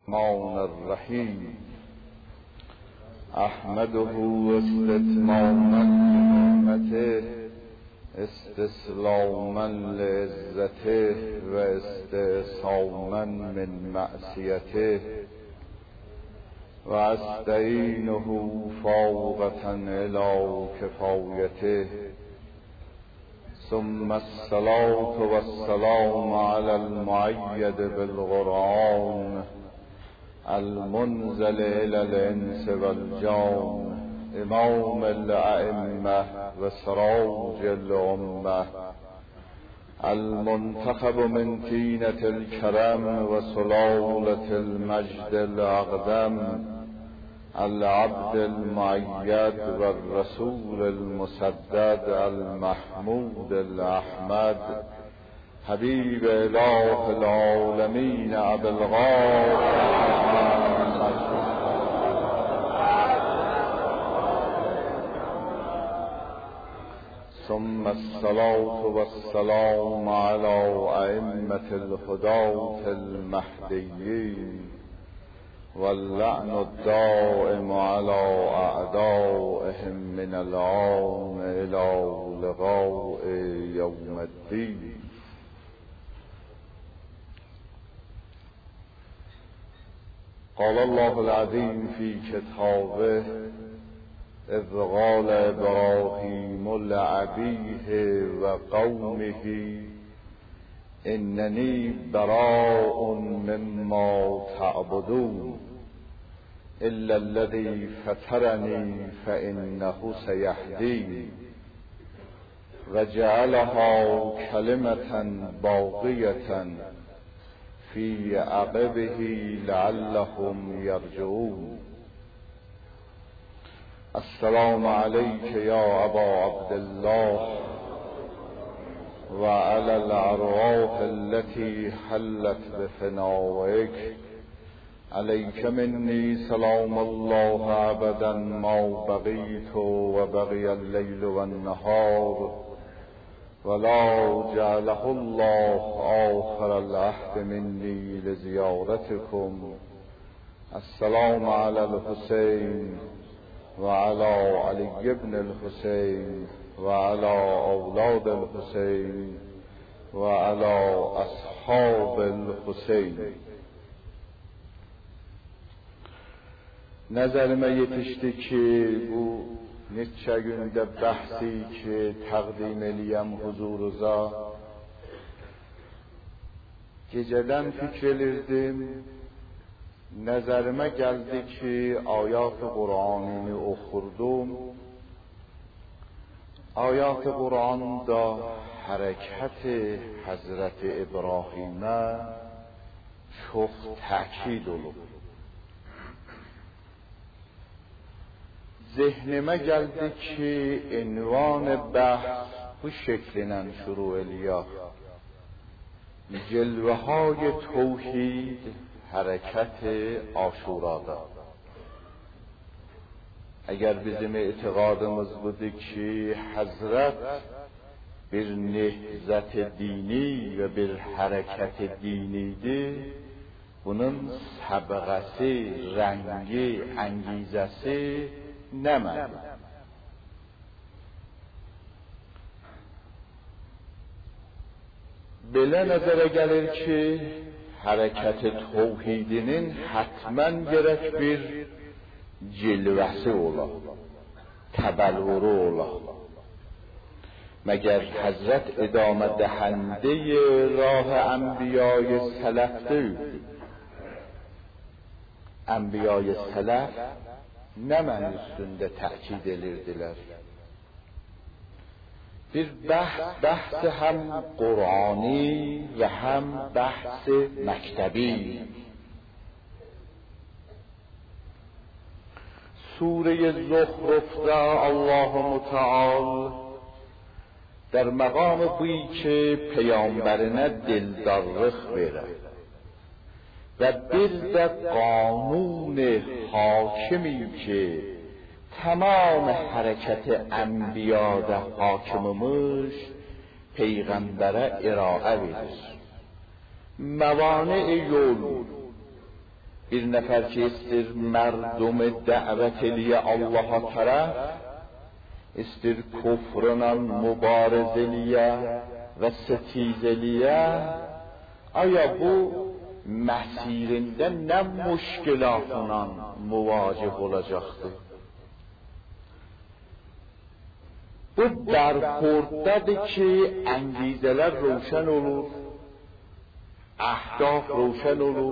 الرحمن الرحیم احمده استتماما بنعمته استسلاما لعزته و استعصاما من معصیته و استعینه فوقة الی کفایته ثم الصلاة والسلام علی المؤید بالقرآن المنزل الى الانس والجان امام الائمه و سراج الامه المنتخب من طینة الکرم و سلالة المجد الاقدم العبد المؤید و الرسول المسدد المحمود الاحمد حبیب اله العالمین ابی القاسم ثم الصلاة والسلام على ائمة الهداة المهدیین واللعن الدائم على اعدائهم من الآن الى لقاء یوم الدین. قال الله العظیم فی کتابه اذ قال ابراهیم لأبیه و قومه اننی براء مما تعبدون الا الذی فطرنی فانه سیهدین و جعلها کلمة باقیة فی عقبه لعلهم یرجعون. السلام علیک یا ابا عبدالله و علی الارواح التي حلت بفنائک علیک منی سلام الله ابدا ما بقیت و بقی اللیل و النهار ولا جعله الله آخر العهد منی لزیارتکم. السلام علی الحسین و علی علی ابن الحسین و علی اولاد الحسین و علی اصحاب الحسین. Nəzərimə yetişdi ki, bu neçə gündə bəhsi ki, təqdim eləyəm huzuruza. Gecədən fikr elirdim, nəzərimə gəldi ki, ayat-ı Qur'anını oxurdum. Ayat-ı Qur'anda hərəkət-i Həzrət-i İbrahimə çox təkid olub. ذهنمə gəldi ki, عنوان بحث bu şeklindən şuru eləyək. جلوه‌های توحید حرکت عاشورada. اگر bizim اعتقادımız budur ki, Həzrət bir nehzət dini və bir hərəkət dinidir, bunun səbğəsi, rəngi, əngizəsi nə mənim? Belə nəzərə gəlir ki, hərəkət təvhidinin həttəmən gərək bir cilvəsi ola, təbəlvuru ola. Məgər Həzrət idamə dəhəndə rah ənbiyای sələf deyil. Ənbiyای sələf nə mən üstündə təkid edirdilər? Bir bəhs həm Qur'ani və həm bəhs məktəbi. Sure-i Zuhruf'da Allah-u Müteal در مقام بویی که پیامبرینه دلدارlık verir و bir de قانون حاکمی که تمام حرکت انبیاء حاکمmiş پیغمبره ارائه verir. موانع yol bir nefer ki istir mردم دعوت لی الله طرف istir kufrundan mübarezeliye ve setizeliye aya bu mesirinde ne müşkilatla muvacih olacaktır? Bu برخورددی که انگیزه‌ler روشن olur, اهداف روشن olur.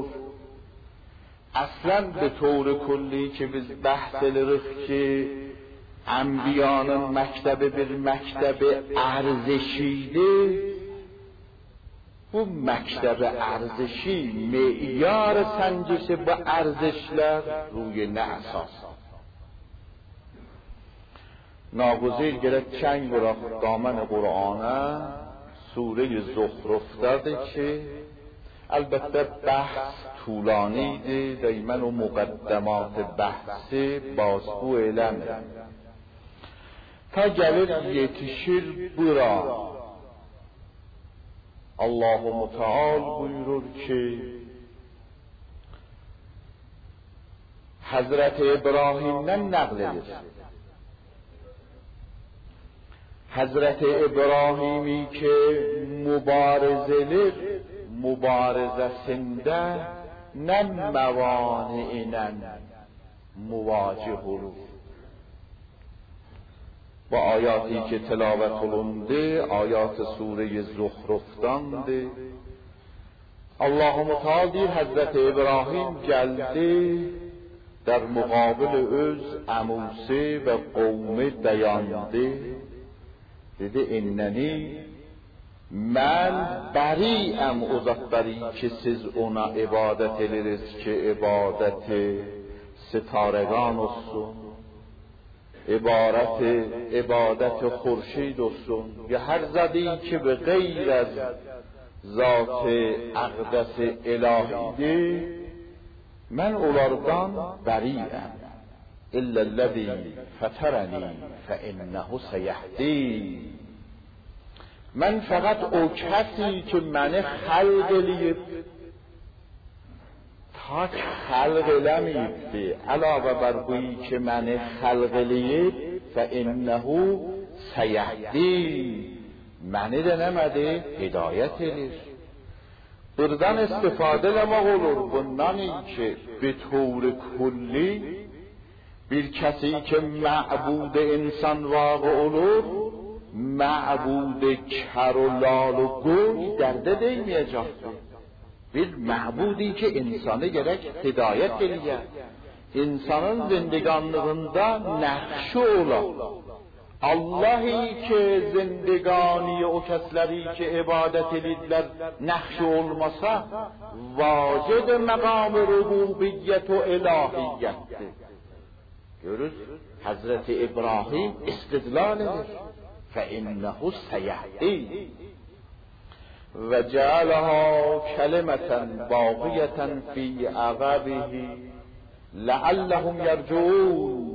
اصلا به طور کلی که biz بحث edirik ki enbiyanın mektebi bir mektebi ارزشیdir. Bu mektebi ارزشی معیار سنجش bu ارزشler روی نه اساس ناگزیر گرفت چنگ را دامن قرآنه سوره زخرف‌داده که البته بحث طولانیده دایما و مقدمات بحث بازگو علمه تا gelir yetişir bura Allah-u Teala buyurur ki Hazreti İbrahim'den nakledir. Hazreti İbrahim'i ki mübarezelir mübarezesinde ne mevani'inen muvacih olur. Bu ayati ki tilavet olundu, ayat-ı Sure-i Zuhruf'dandı. Allah-u Teala deyir, Hazreti İbrahim geldi, در مقابل öz əmusi və qovmi dayandı. Dedi, innəni, mən bəriyəm o zatları ki siz ona ibadət ediriz ki ibadəti sitarəgan olsun, ibadət xurşid olsun ya hər zadi ki be qeyr az zat-ı əqdəs ilahidir. Mən onlardan bəriyəm. İlləlləzi fətərəni fəinnəhu səyehdin. Mən fəqət o kəsi ki məni xəlq eləyib, tak xəlq eləməyibdi, əlavə bər buyi ki məni xəlq eləyib, fəinnəhu səyehdin. Məni də nəmədi? Hidayət edir. Buradan istifadə eləmək olur bundan ki به طور کلی bir kəsi ki معبود insan واقع olur, معبود kər و lal و گوی dərdə değməyəcəkdir. Bir معبودی ki insanı gerek hidayət eləyər, insanın zindiganlığında nəqşi olar. Allah'ı ki zindegani o kəsləri ki ibadət edirlər nəqşi olmasa vacid məqam rububiyyət o ilahiyyətdir. Görür, Hazreti İbrahim istidlal edir. فَإِنَّهُ سَيَهْدِي وَجَعَلَهَا كَلِمَةً بَاقِيَةً فِي عَقِبِهِ لَعَلَّهُمْ يَرْجِعُونَ.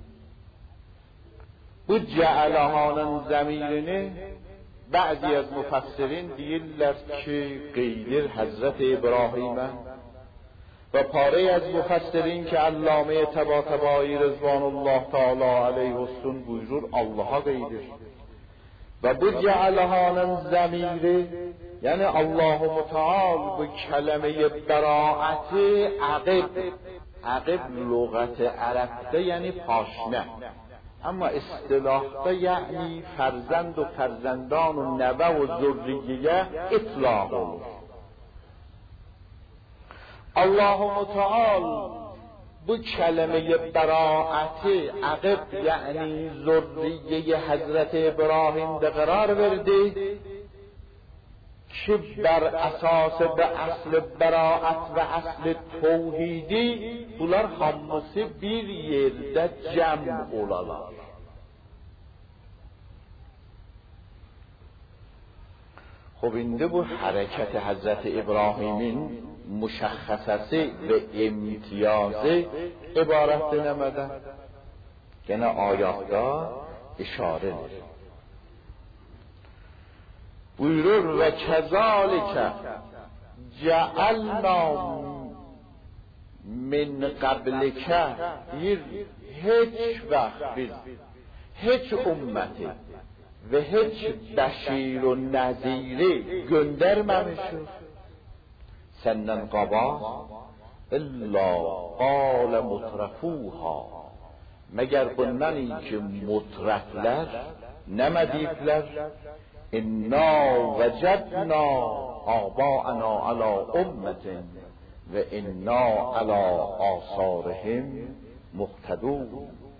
Bu cealahanın zemirini bazı az müfessirin deyirlər ki qeydir Hazreti İbrahim'e ve pare az müfessirin ki Allame Tabatabai Rızvanullah Teala aleyhi olsun buyurur Allah'a qeydir. Ve bu cealahanın zemiri yani Allah-u Teala bu kelime-i beraati aqib lügat Arap'ta yani paşne. اما اصطلاحda یعنی فرزند و فرزندان و نوه و ذریه اطلاق olur. Allah-u Teala bu kelime-i beraati aqib yani zürriye Hazreti İbrahim'de karar verdi ki bər əsası və əsl bəraət və əsl tevhidi bunlar hamısı bir yerdə cəm olalar. Xub indi bu hərəkət Hazreti İbrahimin müşəxxəsəsi və imtiyazı ibarətdir nəmədən? Gene ayatda işarədir. Buyurur ve kezalike cealna من قبل که هیچ وقت هیç ümmeti ve hiç beşir و neziri göndermemiştir senden qabaq illa qal mutrafuha meger bundan ki mutraflar nemedikler inna vecedna aba'ana ala ummetin ve inna ala asarihim muhtedun.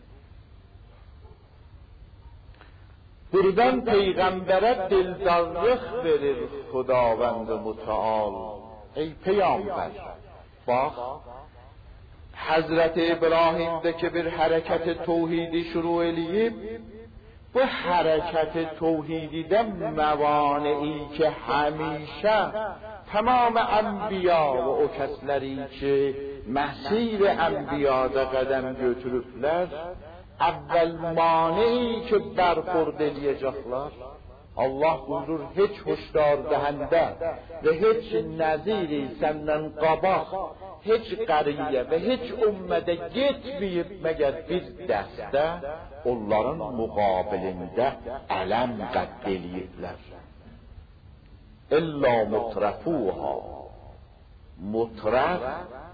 Buradan peygambere dildarlık verir Xudavand Müteal. Ey peygamber, bak Hazreti İbrahim'deki bir hareket tevhidi şuru eleyip bu hareket tevhidide mevani'i ki hamiشه tamam enbiya ve o kesleri ki mesir enbiyada kadem götürüpler evvel mani'i ki برخورد eləyəcəklər Allah buyurur hiç hoşdar dehende ve hiç neziri senden qabaq hiç qariye ve hiç ümmete gitmeyip meger bir dəstə onların muqabilində ələm qədd eləyiblər. İlla mutrafuha mutraf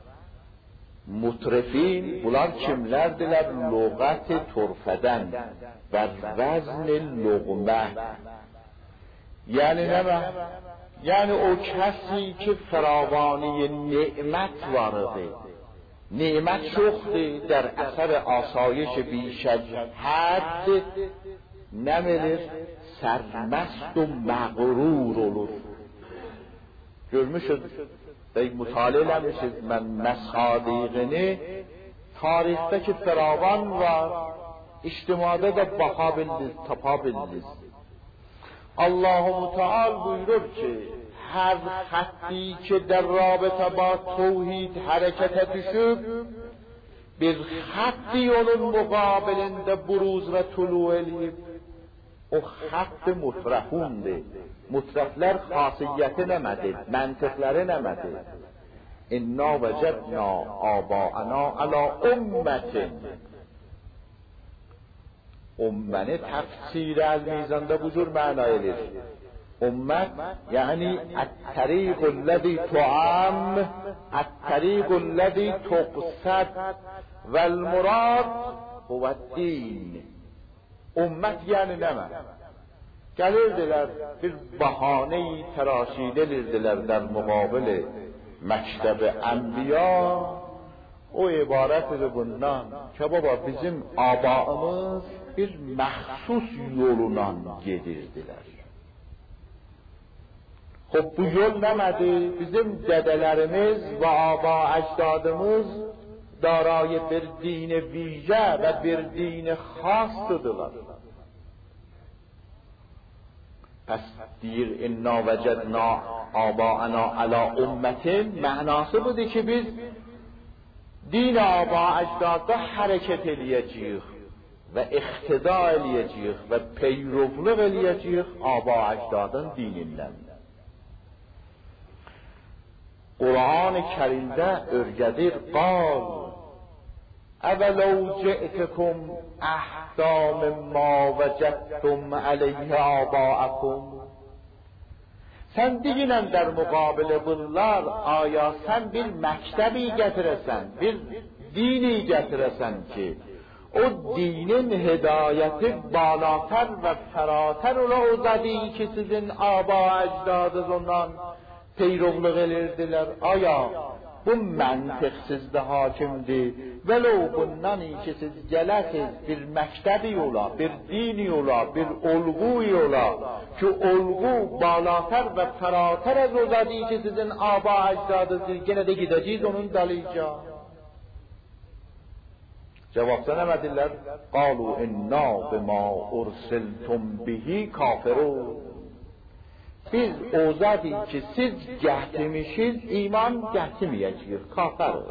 mutrefin bunlar kimlerdiler? Lügat-ı turfeden ve vazn lugme. Yani ne mi? Yani o kesi ki feravani nimet vardı. Nimet çoktu der eser asayiş bişechat ne bilir? Sermest و مغرور olur. Görmüşsünüz. مطالعه eləmişiz mən məsadiqini tarixdəki firavan var, ictimada da baxa bildiniz, tapa bildiniz. Allah-u Teal buyurur ki her xatti ki در رابطه با توحید حرکت düşüb bir xatti onun muqabilində buruz və tulu eləyib o xatt mutrafundur. Mutraflar xasiyyəti nəmədir? Məntiqləri nəmədir? İnna vecedna aba'ana ala ummetin. Ümməni təfsir el-mizanda bu cür məna edir. Ümmət, yəni ət-təriqul-ləzi tu'am, ət-təriqul-ləzi tuqsad vəl-murad huvəd-din. Ümmət yəni nəmə? Gəlirdiler bir bahane-i teraşidelirdiler der muqabili mekteb-i enbiya o ibaretdir bundan ki baba bizim abaımız bir məxsus yoluna gedirdiler. Xub bu yol nəmədi? Bizim dedelerimiz ve aba ecdadımız darayı bir dini vice ve bir dini xastıdılar. پس دیر انا وجدنا آباءنا علی امتین معنası budur ki biz din aba ecdadda hərəkət eləyəcəyik və iqtida eləyəcəyik və peyrovluq eləyəcəyik aba ecdadın dinindən. Qur'an-ı Kərimdə örgədir qal اولو جئتكم اهدی مما وجدتم علیه آباءکم sen deyinən در مقابل bunlar aya sen bir məktebi getiresen bir dini getiresen ki o dinin hidayeti balater ve ferater ola uzadı ki sizin aba ecdadınız ondan peyrovluq elirdiler aya bu məntiqsizdə hakimdir. Vəlau bundan ki siz gələsiz bir məktəbi ola, bir dini ola, bir olğu ola ki olğu balatər və fəratər az uzadı ki sizin aba ecdadınız yenə də gidəcəyiz onun dalıyca. Cavabda nə mədirlər? Qalu inna bima ursiltum bihi kafirun. Biz ozadik ki siz gətirmişiz, iman gətirməyəcəyik, kafirdir.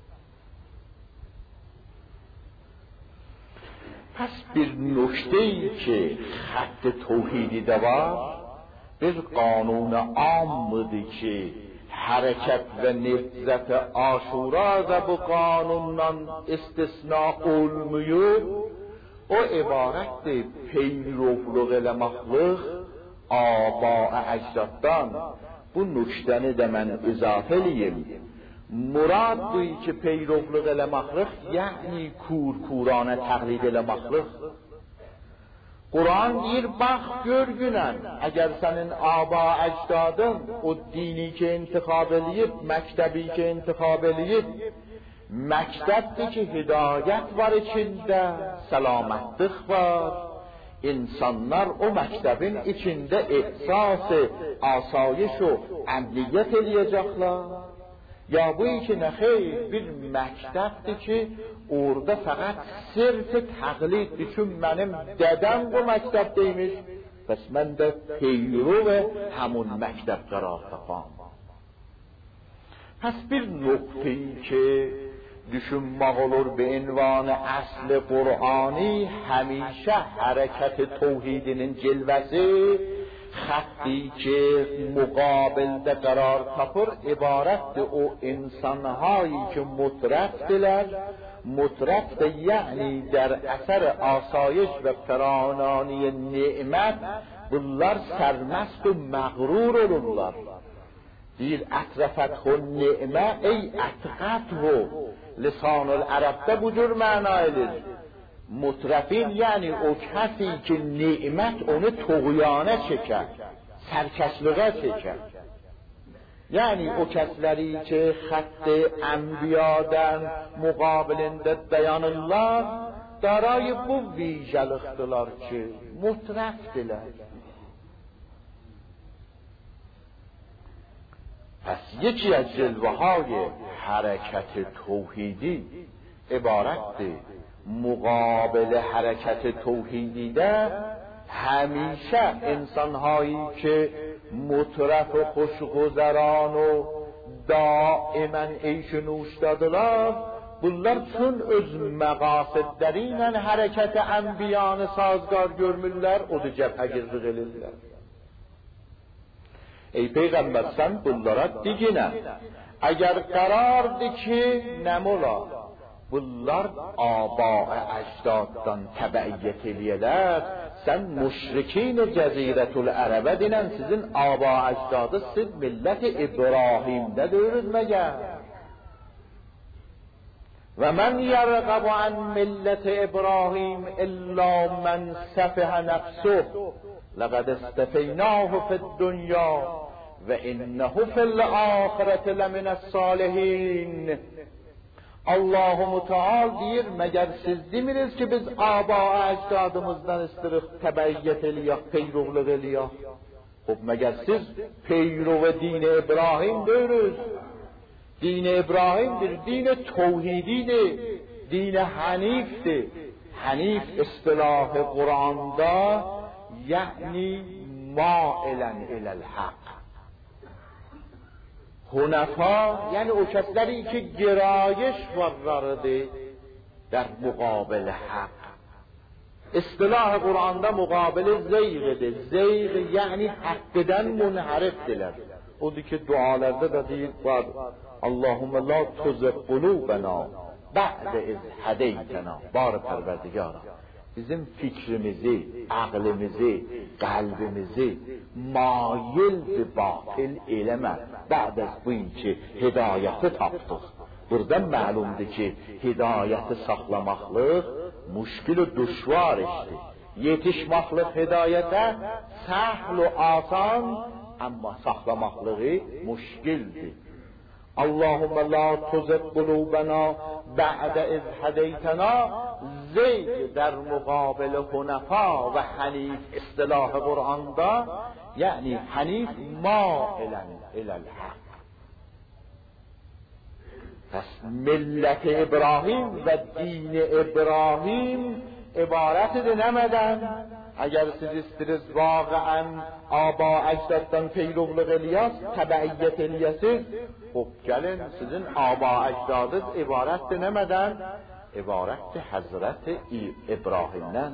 پس bir nokteyi ki xط توحیدی de var bir قانون عامdır ki حرکت و نهضت آشورا و bu qanundan istisna olmuyor, o ibarətdir peyrovluq eləməxlıq aba əcdaddan. Bu nüktəni də mən izafə eləyim. Murad bu ki peyrovluq eləməxlıq, yəni kurkuranə təqlid eləməxlıq. Kur'an deyir, bax gör günən, əgər sənin aba əcdadın o dini ki intikhab eləyib, məktəbi ki intikhab eləyib, məktəbdir ki hidayət var içində, səlamətlik var, insanlar o məktəbin içində ehsas-ı asayiş و əmniyyət eləyəcəklər. Ya bu ki nə xeyr, bir məktəbdir ki orada faqat sırf təqliddir. Çünki mənim dədəm bu məktəbdəymiş, pəs mən də peyrov həmun məktəb qərar tapam. Pəs bir nöqteyi ki düşünmək olur به عنوان اصل قرآنی، همیشه حرکت توحیدinin cilvəsi خطی که مقابل ده قرار tapır ibarətdir o insanhایی که مطرفدilər. مطرف یعنی در اثر آسایش و فراوانی نعمت bunlar sərməst و məğrur olurlar. deyir اطرفتhu نعمه ey اتقته. لسان العرب'da bu cür məna edir. Mutrafin yani o kesi ki nimet onu tuğyana çeker, serkeşliğe çeker. Yani o kesleri ki hattı enbiyadan mukabilinde dayanırlar, darayı bu viceliktiler ki mutrafdiler. پس یکی از جلوه‌های حرکت توحیدی عبارت مقابل حرکت توحیدی ده همیشه انسان‌هایی که مطرف و خوشگذران و دائما عیش و نوش دادlar bunlar çün öz məqasidləriyle hərəkət ənbiyanı sazgar görmürlər, o da cəbhəgirlik edirlər. Ey Peygamber sen bunlara digine, eğer karardı ki nemola, bunlar aba-ı ecdaddan təbəiyyət eləyələr, sen müşrikin Cəzirətül Ərəbə dinən sizin aba-ı ecdadı siz millət-i İbrahim'də döyürüz məgər? Və mən yərqəbu ən millət-i İbrahim illə mən səfihə nəfsuh. لقد استفیناه فی الدنیا و انه فی الاخرة لمن الصالحین. Allah Teala deyir, məgər siz demiriz ki biz aba əcdadımızdan istirik təbəiyyət eləyək, peyrovluq eləyək. Xub məgər siz peyrov din-i İbrahim deyiriz. Din-i İbrahim bir din-i توحیدیdir, din-i hanifdir. Hanif istilahı Kur'an'da یعنی مائلا الی الحق. حنفا یعنی او کسانی که گرایش ورزیده در مقابل حق. اصطلاح قرآن'da مقابل زیغده. زیغ یعنی حقدن منحرف diler. odur ki dualarda da deyir var. Allahümme la tuzigh qulubena ba'de iz hedeytena. Bar Perverdigarım, bizim fikrimizi, aklimizi, kalbimizi mail ve batıl eyleme. بعد از bu ki hidayeti tapdıq. Buradan məlumdur ki hidayeti saxlamaqlıq müşkil ve düşvar işdir. Yetişmaqlıq hidayete səhl ve asan, amma saxlamaqlığı müşkildir. Allahümme la tuzigh qulubena ba'de iz hedeytena. زید در مقابل حنفا و حنیف اصطلاح قرآن'da یعنی حنیف مائلا الی الحق. پس ملت ابراهیم و دین ابراهیم عبارت نمدن. اگر siz istiriz واقعا آبا اجدادdan peyrovluq eləyəs, təbəiyyət eləyəsiz, xub gəlin sizin آبا اجدادınız ibarət demədən عبارت حضرت ابراهیم'den.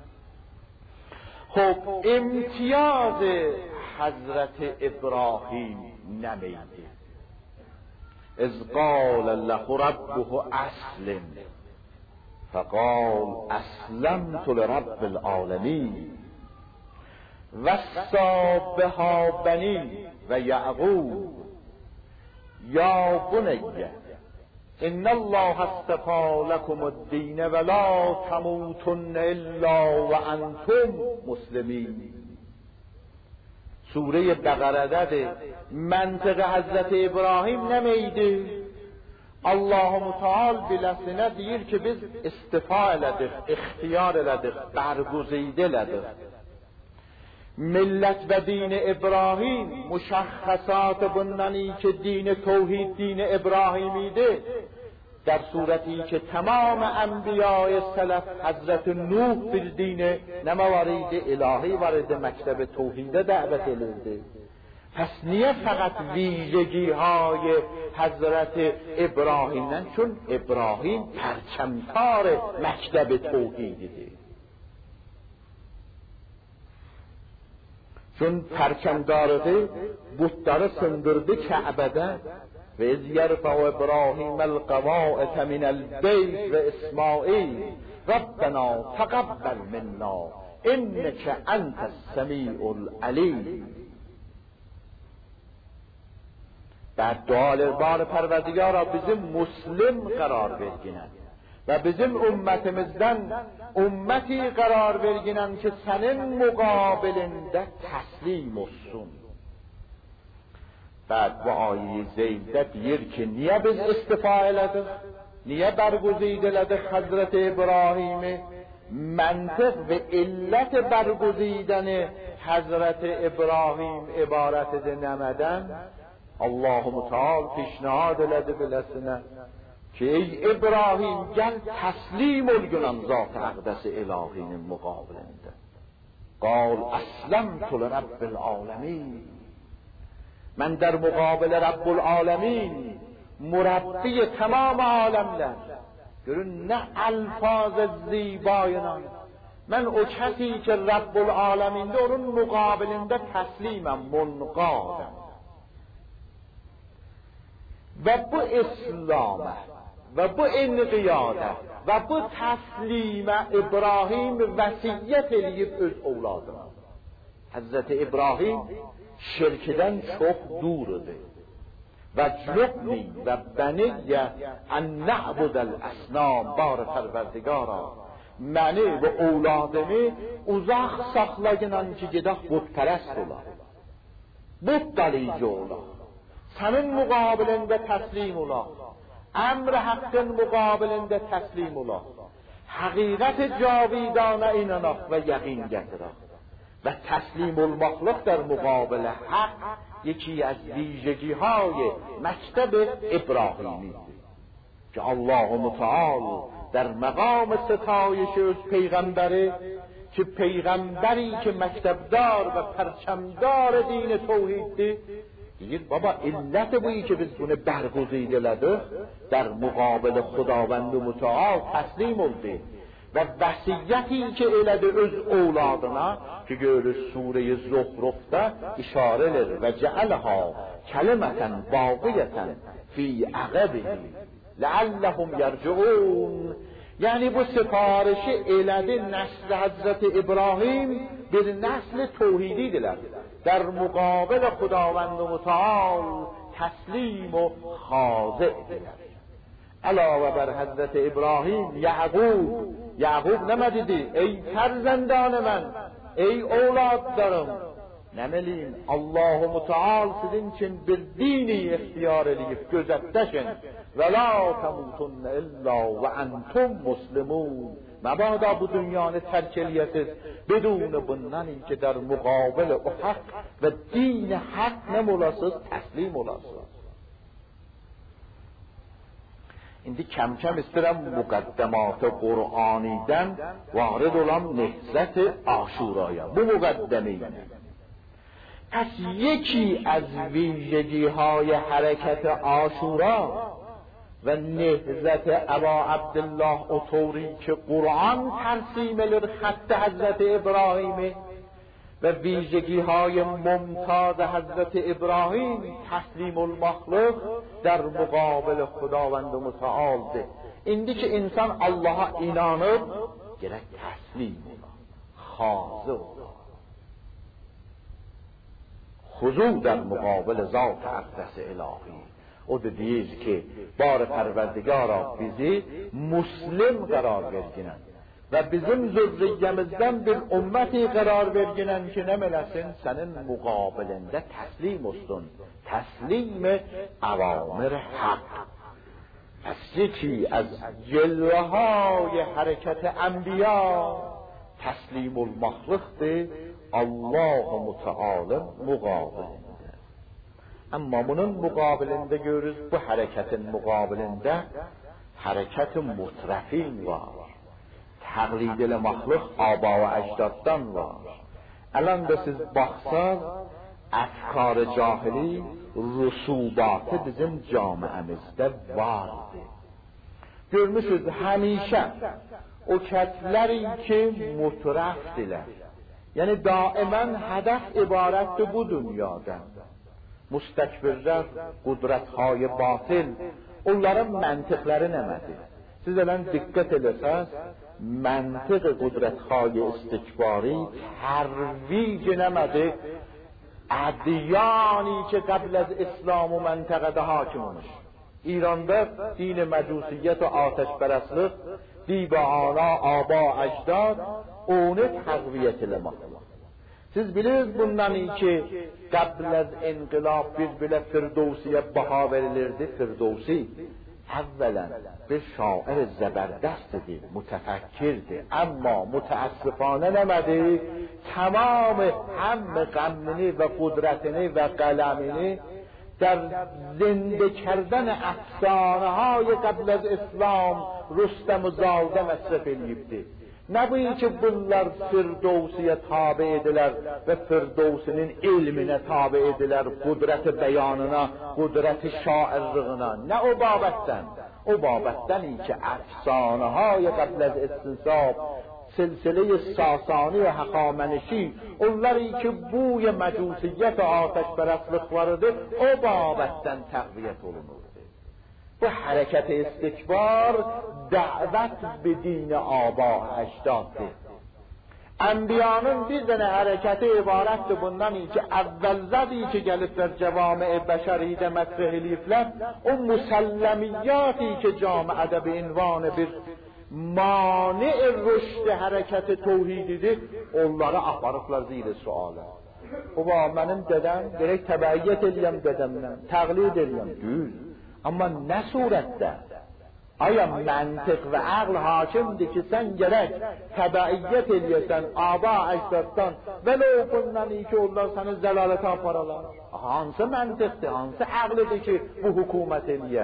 خب امتیاز حضرت ابراهیم نمیده. اذ قال له ربه اسلم فقال اسلمت لرب العالمین وصى بها بنی و یعقوب یا بنی ان الله اصطفى لكم الدین ولا تموتن الا وانتم مسلمین. سوره بقره ده منطق حضرت ابراهیم نمیده. Allah Teala biləsinə deyir ki, biz istifa elədik, ixtiyar elədik, bərguzidə elədik. Millət və dini İbrahim müşəxxəsatı bundan ki, dini tevhid, dini İbrahim idi. در صورتی که تمام انبیای سلف حضرت نوح bir dini nə موارد الهی وارد مکتب توحید دعوت edildi. پس niye فقط ویژگی های حضرت ابراهیمن؟ چون ابراهیم پرچمکار مکتب توحیده، چون پرچمدارده بتداره سندرده کعبده و از یرفع ابراهیم القواعد من البیت و اسماعیل ربنا تقبل منا انک انت السمیع العلیم. بعد دعا بار پروردگارا bizim مسلم قرار verginen ve bizim ümmetimizden ümmeti قرار verginen ki senin mukabilinde teslim olsun. بعد bu ayet-i zeyddə deyir ki, niye biz istifa elədik? Niye berguzid elədik Hazreti İbrahim'i? Məntiq ve illet berguzidəni Hazreti İbrahim ibaret ediləmədən Allah-u Teala پیشنهاد elədi biləsinə ki, ey İbrahim gel teslim ol günan zat-ı əqdəsi ilahinin muqabilində. قال اسلمت لرب العالمین. من در مقابل رب العالمین مربی تمام عالمler. görün ne alfaz زیبایان. من o kesi ki Rabbul Aleminde onun mukabilinde teslimem, munqadem. Ve bu İslam'a ve bu inqiyada ve bu teslime İbrahim vesiyet eləyib öz evladına. Hazreti İbrahim şirkdən çox durdur. Və clubni və bəniyyə ən nə'budəl əsnam bar pərverdigara. Məni və evladımı uzaq saxlayınan ki, gedək butpərəst olar. Butdalıcı olar. Sənin müqabilində təslim olar. Əmr haqqın müqabilində təslim olar. Həqiqət cavidanə inanaq və yəqin gətirək. و تسلیم olmaqlıq در مقابل حق یکی از ویژگی های مکتب ابراهیمی که الله متعال در مقام ستایش از پیغمبره که پیغمبری که مکتبدار و پرچمدار دین توحید دیگه بابا علت بویی که biz bunu برگزیده elədik در مقابل خداوند متعال تسلیم oldu ve vəsiyyəti ki elədi öz evladına ki görür Sure-i Zuhruf'da işareler ve cealha kelimeten baqiyeten fi aqabihi leallehum yerciun. Yani bu siparişi elədi nesl Hazreti İbrahim bir nesl tevhididirler. در مقابل خداوند متعال تسلیم و خاضعdirler. علاوه بر حضرت ابراهیم یعقوب نمدیدی ای فرزندان من، ey evlatlarım, nəməliyim Allah-u Müteal sizin için bir dini ixtiyar eləyib gözətdəşin və la təmutunna illa və antum muslimun. Məbada bu dünyanı tərk eləyəsiz بدون bundan ki در مقابل o haqq və din haqq nə olasız? Təslim olasız. İndi kəm-kəm istəyirəm müqəddəmat Qur'anidən varid olan nehzət Aşuraya. Bu müqəddəməyə. پس یکی از ویژگی های حرکت عاشورا و نهضت ابا عبدالله اطوری که قرآن ترسیم خط حضرت ابراهیم و ویژگی های ممتاز حضرت ابراهیم تسلیم المخلوق در مقابل خداوند متعال ده. ایندی که انسان الله اینانب گره تسلیم خاضع خضوع در مقابل ذات اقدس الهی. او دیز که بار پروردگارا بیزی مسلم قرار برگینن و bizim zürriyemizden bir ümmeti karar verginen ki ne melesin senin mukabilinde teslim olsun. Teslim avamir hak. Pes yeki az celvehay hareket enbiya teslimul mahluqdir Allah-u Muteala mukabilinde. Ama bunun mukabilinde görürüz bu hareketin mukabilinde hareketin mutrafin var. تقلید مخلوق آبا و اجدادdan var. الان da siz baxsaz افکار جاهلی رسوبات bizim camiamizde vardı. Görmüşüz həmişə o kəsləri ki mutrafdilər. Yəni daimən hədəf ibarətdir bu dünyadan. Müstəkbirlər, qudrətهای batil, onların məntiqləri nəmədir? Siz الان diqqət edəsəz منطق قدرت‌های استکباری ترویج نمده ادیانی که قبل از اسلام و منطقه حاکمونش. ایرانده دین مجوسیت و آتش پرستlik دیبا آنا آبا اجداد اونه تقویت لمخلوق. Siz bilirsiniz bundan ki قبل از انقلاب bir فردوسیه بها verilirdi. Firdevsi اولا به شاعر زبردستی متفکرdi اما متاسفانه نمده تمام هم غمنی و قدرتنی و قلمنی در زنده کردن افسانه های قبل از اسلام رستم و زاده مصرف eləyibdi. Nəbəyi ki bunlar Firdevsiyə tabi edilər və Firdevsinin ilminə tabi edilər, qudrəti bəyanına, qudrəti şairlığına. Nə o babətdən? O babətdən ki əfsanəhay qəbl az istisab, silsilə-i Sasani və Həxamənişi, onları ki buy məcusiyyət və atəşpərəstlikləridir, o babətdən təqviyyət olunur. Bu hareket istikbar davet be din aba ejdaddir. Enbiyanın bir dene hareketi ibarettir bundan ki evvel zedi ki gelip der cevame beşeride metreh elifler o musellemiyati ki camiede be invan bir mani rüşd hareket tevhididir onları aparıqlar zil suale. O benim dedem gerek tebeyyet eləyəm dedemden təqlid eləyəm düz. Amma nə surətdə? Aya məntiq və aql hakimdir ki, sən gərək təbəiyyət eləyəsən, aba əjdaddan və bundan ki, onlar səni zəlalətə aparalar. Hansı məntiqdir, hansı aqlidir ki, bu hükümət eləyə?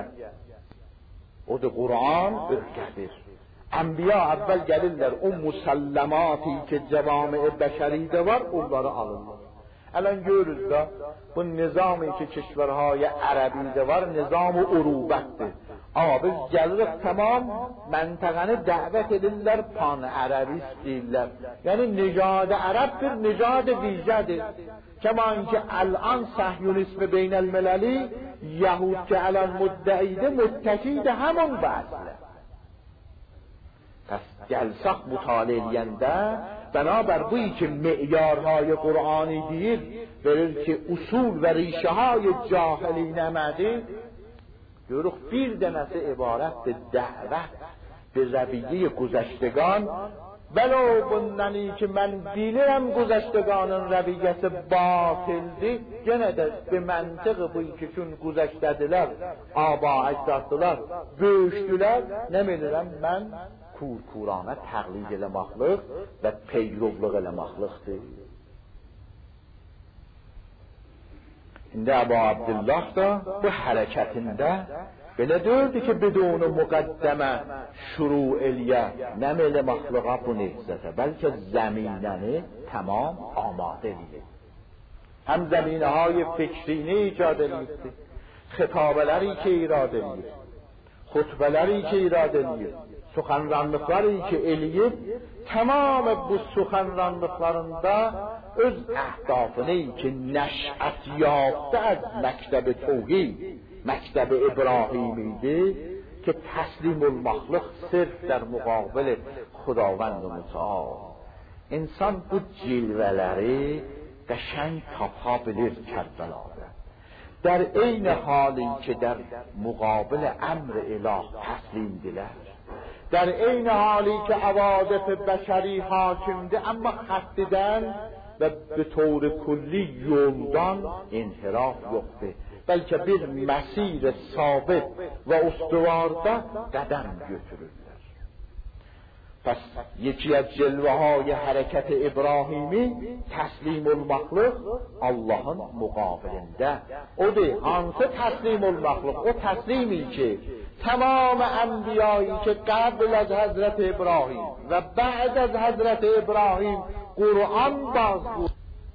O da Qur'an ürkədir. Ənbiya əvvəl gəlirlər, o musəlləmati ki, cəvami-i bəşəridə var, onları alırlar. الان görürüz da bu nizami ki kişverهای عربیdə var nizam-ı urubətdir. Amma biz gəlirik tamam məntəqəni dəvət edirlər pan-ərəbist deyirlər. Yəni nicad-ı ərəb bir nicad vicədir. Kəma ki الان صهیونیسم بین المللی یهود که الان مدعیده متکید همون بحثه. پس جلساق مطالعه eləyəndə بنابر بویی که معیارهای قرآنی دید verir ki usul ve ریشه‌های جاهلی نمده görürük bir dənəsi ibarətdir dəvət به رویه گذشتگان ولو bundan ki mən bilirəm گذشتگانın رویesi batildir gene de bir məntiqi bu ki çün گذشtədilər aba əcdaddılar böyüşdülər nə bilirəm mən kurkurana təqlid eləməklik və peyrovluq eləməklikdir. İndi Əbu Abdullah da bu hərəkətində belə deyirdi ki, bidunu müqəddəmə şuru eləyə, nəm eləməkliqə bu nehzətə, bəlkə zəminəni tamam amadə eləyir. Həm zəminəهای fikrini icad eləyirdi, xitabələri ki irad eləyir. xutbələri ki irad edir, suxanranlıqları ki eləyib, tamam bu suxanranlıqlarında öz əhdafını ki nəşət yafte از məktəb توحید مکتب ابراهیمی idi که تسلیم المخلق صرف در مقابل خداوند متعال. انسان bu cilvələri qəşəng tapa bilir Kərbəlada. در عین حالی که در مقابل امر اله تسلیمدilər، در عین حالی که عواطف بشری حاکمده اما خستیدن و به طور کلی یولدان انحراف yoxdur، بلکه bir مسیر ثابت و استوارda قدم götürürlər. پس یکی از جلوه های حرکت ابراهیمی تسلیم المخلوق Allah'ın muqabilində odur. Hansı تسلیم المخلوق؟ o تسلیمی که تمام انبیایی که قبل از حضرت ابراهیم و بعد از حضرت ابراهیم قرآن بازگو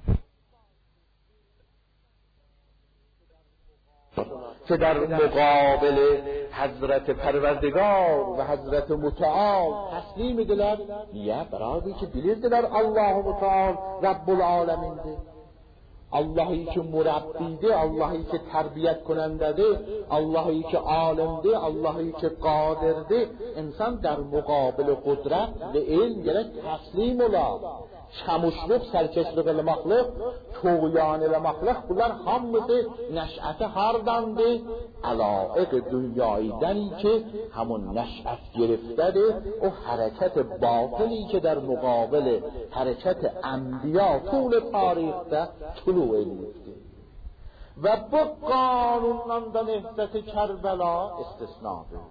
که در مقابل حضرت پروردگار و حضرت متعال تسلیم ediler. Niye? Beraber ki bilirdiler Allah-u Muteal Rabbul Alemin'dir. Allah'ı ki murabbidir, Allah'ı ki terbiyet کننده‌dir, Allah'ı ki alimdir, Allah'ı ki qadirdir. İnsan در مقابل قدرت ve ilm gerek teslim olar. Çamuşluq, sərkeşlik ilə məxluq, tuğyan ilə məxluq, bunlar hamısı nəşəti hardandır? Əlaiq dünyayidəni ki, həmun nəşət giriftədir, o hərəkət batıli ki, در مقابل hərəkət ənbiya طول tarixdə tulu edilibdir. Və bu qanundan da nehzəti Kərbəla istisnadır.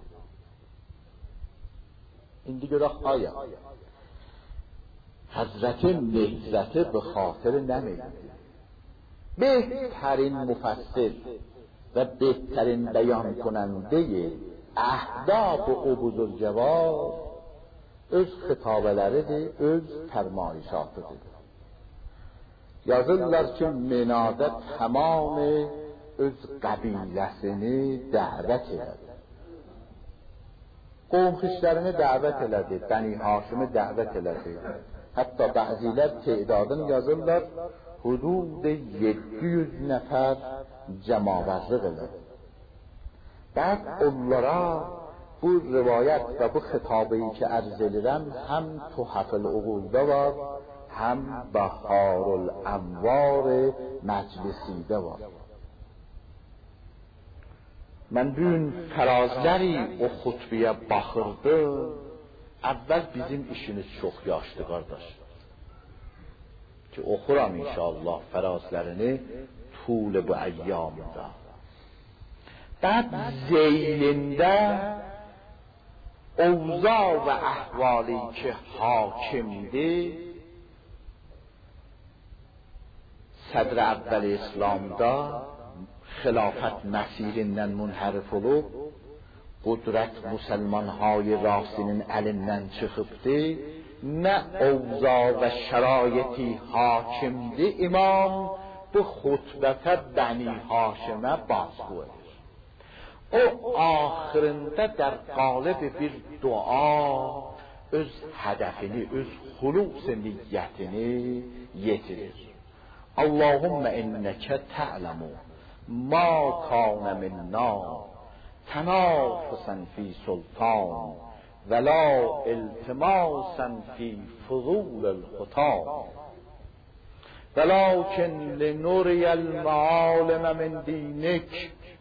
İndi görək aya. حضرت نهضت به خاطر نمیدید. بهترین مفسر و بهترین بیان کننده اهداف او بزرگوار öz xitabələridir, öz fərmayişatıdır. Yazırlar ki, Menada tamam öz qəbiləsini dəvət elədi. Qovmxişlərini dəvət elədi, Bəni Haşimi dəvət elədi. Hatta bazılar تعدادını yazırlar, hudud 700 nəfər cəmavarlıq elədi. بعد onlara bu rivayət və bu xitabeyi ki ərz edirəm, həm Tuhaful Uqulda var, həm Baharul Anvar Məclisidə var. Mən bugün fərazləri o xutbəyə baxırdım. Əvvəl bizim işimiz çox yaşdı qardaş. Ki oxuram inşallah fərazlərini tul bu əyyamında. Bəd zeylində اوضاع و احوالی که حاکمده صدر اول اسلام دا خلافت مسیریnden منحرف olub qudret musulmanهای راسinin əlindən çıxıbdı nə ovza və şəraiti hakimdi imam bu xutbətə Bəni Haşimə baskı edir. O axırında در قالب bir dua öz hədəfini, öz xulus niyyətini yetirir. Allahümme inneke ta'lemu ma kana minna تنافسا في سلطان ولا التماسا في فضول الخطاب ولكن لنري المعالم من دينك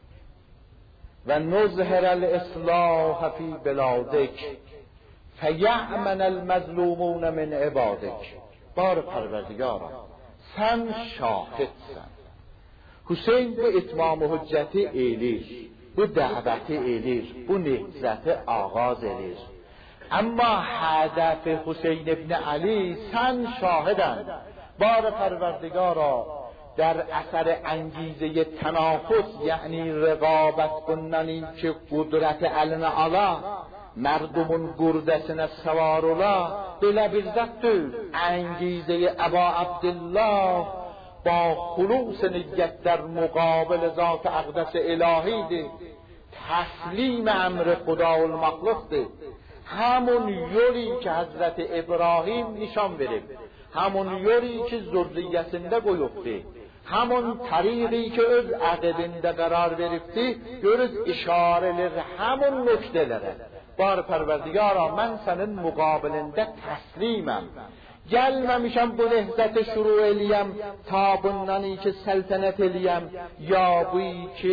ونظهر الإصلاح في بلادك فيأمن المظلومون من عبادك. بار پروردگارا sen şahidsən. Hüseyin bu itmam hüccəti elir, bu dəvəti elir, bu nehzəti ağaz elir. Amma hədəf Hüseyin ibn Ali sen şahidən. بار پروردگارا در اثر انگیزه تنافس یعنی رقابت کننی که قدرت علن علا مردمون گردسine سوار ola belə bir zətdir. انگیزه ابا عبدالله با خلوص نیت در مقابل ذات اقدس الهیdir. تسلیم امر خدا و المخلوقه، همون یوری که حضرت ابراهیم نشان بده، همون یوری که ذریتinde qoyubdi، همون طریقی که öz aqibində qərar veribdi, görüz işarələr همون nöqtələrə. Bar Pərverdigara, mən sənin müqabilində təsliməm. Gəlməmişəm bu nehzəti şuru eləyəm, ta bundani ki səltənət eləyəm, ya bu ki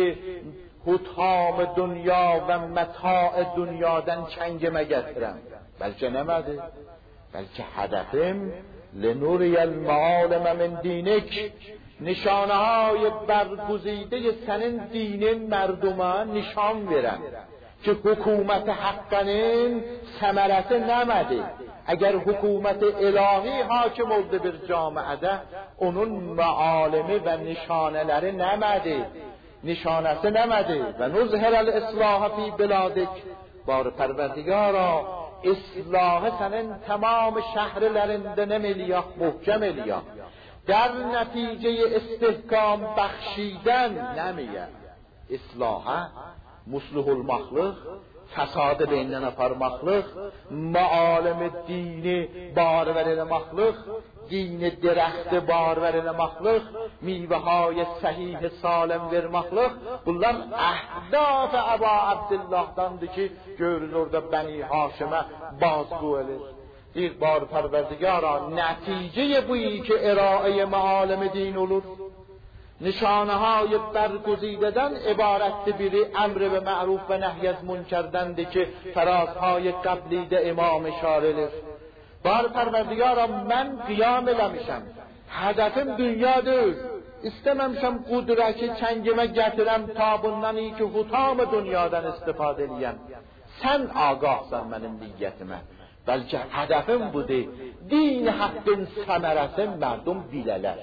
hutam dünya və məta dünyadan kəngimə gətirəm. Bəlkə nəmədi? Bəlkə hədəfim لنوری المعالم من دینک، نشانه های برگزیده سنن دین مردمه نشان برم که حکومت حقانین ثمرت نمده. اگر حکومت الهی حاکم oldu bir جامعه، onun معالمه و نشانه‌ları نمده، نشانه‌sı نمده. و نظهر الاصلاح فی بلادک، بار پروردگارا اصلاح سنن تمام شهرlerinde نمیلیاق محکم الیاق، در نتیجه استحکام بخشیدن نمیه. اصلاحه مصلح المخلوق، فساد بینن aparmaqlıq، معالم dini barver eləmaqlıq، دین درخت barver eləmaqlıq، میوه‌های صحیح سالم vermaqlıq. Bunlar əhdaf Əba Abdullah'dandır ki, görürüz orada Bəni Haşimə bazgı elir. Bir bar Pərverdigara, nəticə buyi ki əra'ə معالم din olur. نشانه‌های برگزیدن عبارت biri امر به معروف و نهی از منکردند که فرازهای قبلی ده امام اشاره. بار پروردگارا من قیام eləmişəm. Hədəfim dünyadır. İstəməmişəm qudrəti çəngimə gətirəm ta bundan ki hutam dünyadan istifadə eləyəm. Sən ağahsan mənim niyyətimə. Bəlkə hədəfim budur. Din haqqın səmərəsi mərdum bilələr.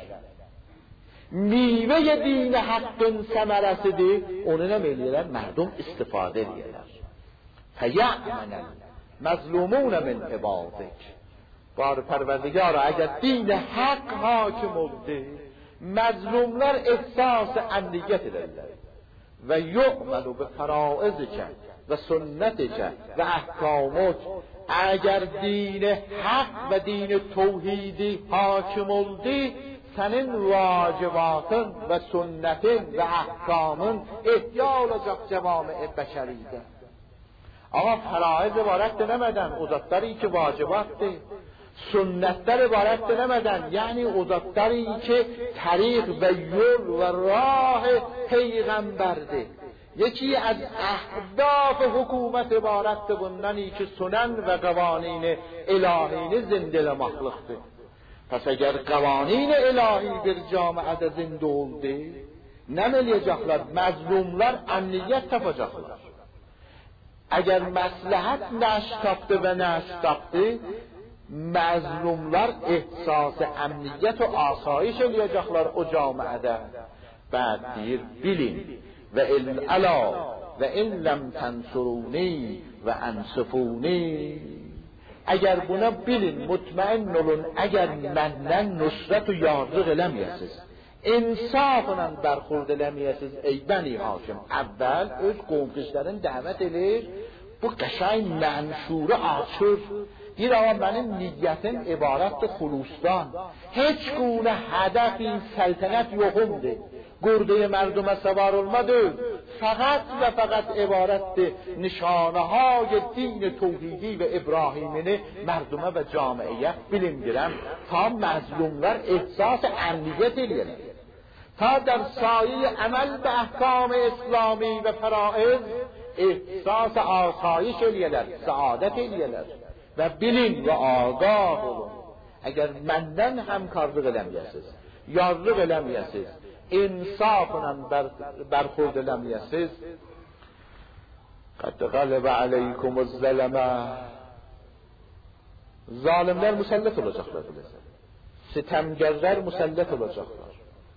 میوه دین حقın ثمرəsidir, onu nə eləyirlər? Mərdum istifadə edirlər. Fəyə'mənəl məzlumun min ibadik. Bar Pərverdigara, əgər din haqq hakim oldu, məzlumlar ehsas əmniyyət edirlər və yu'məlu bi fəraizdikə və sünnətikə və əhkamut. əgər din haqq və din tevhidi hakim oldu, senin vacibatın ve sünnetin ve ahkamın ihya olacak cevami-i beşeride. Ama faraiz ibaret denemeden o zatları ki vacibattı, sünnetler ibaret denemeden yani o zatları ki tarik ve yol ve rah peygamberdi. Yeki az ahdaf hükümet ibaretti bundani ki sunan ve qavanini ilahini zindelemaklıktı. پس اگر قوانین الهی bir camiada zinde oldu, نمیلیacaklar, مظلومlar امنیت tapacaklar. اگر مصلحت نش tapdı ve نش tapdı, مظلومlar ehsas امنیت و آسایش eləyəcəklər o camiada. بعد deyir, bilin ve in ala ve in lem tensuruni ve ansifuni. اگر buna bilin, mutmain olun, eğer məndən nusrat و yardıq eləməyəsiz, insafla bərxurd eləməyəsiz, ey Bəni Haşim. Əvvəl öz qovqizlərin dəvət edir, bu qəşəng mənşuru açır. Bir ama mənim niyyətim ibarətdir xulustdan. Heç gune hədəfi səltənət yoxumdur. گرده مردم سوار olmadı. فقط و فقط عبارت نشانه های دین توحیدی و ابراهیمی مردمه و جامعیت bilim girem تا مظلومlar احساس امنیت eləyirlər. تا در سایه عمل به احکام اسلامی و فرائض احساس آسایش eləyirlər, سعادت eləyirlər. و bilin ve آگاه olun. اگر məndən həmkarlıq eləməyəsiz, yarlıq eləməyəsiz, insafla برخورد eləməyəsiz, قد غلب عليكم الظلمه. Zalimler musallat olacaklar bize. Sitemgerler musallat olacaklar.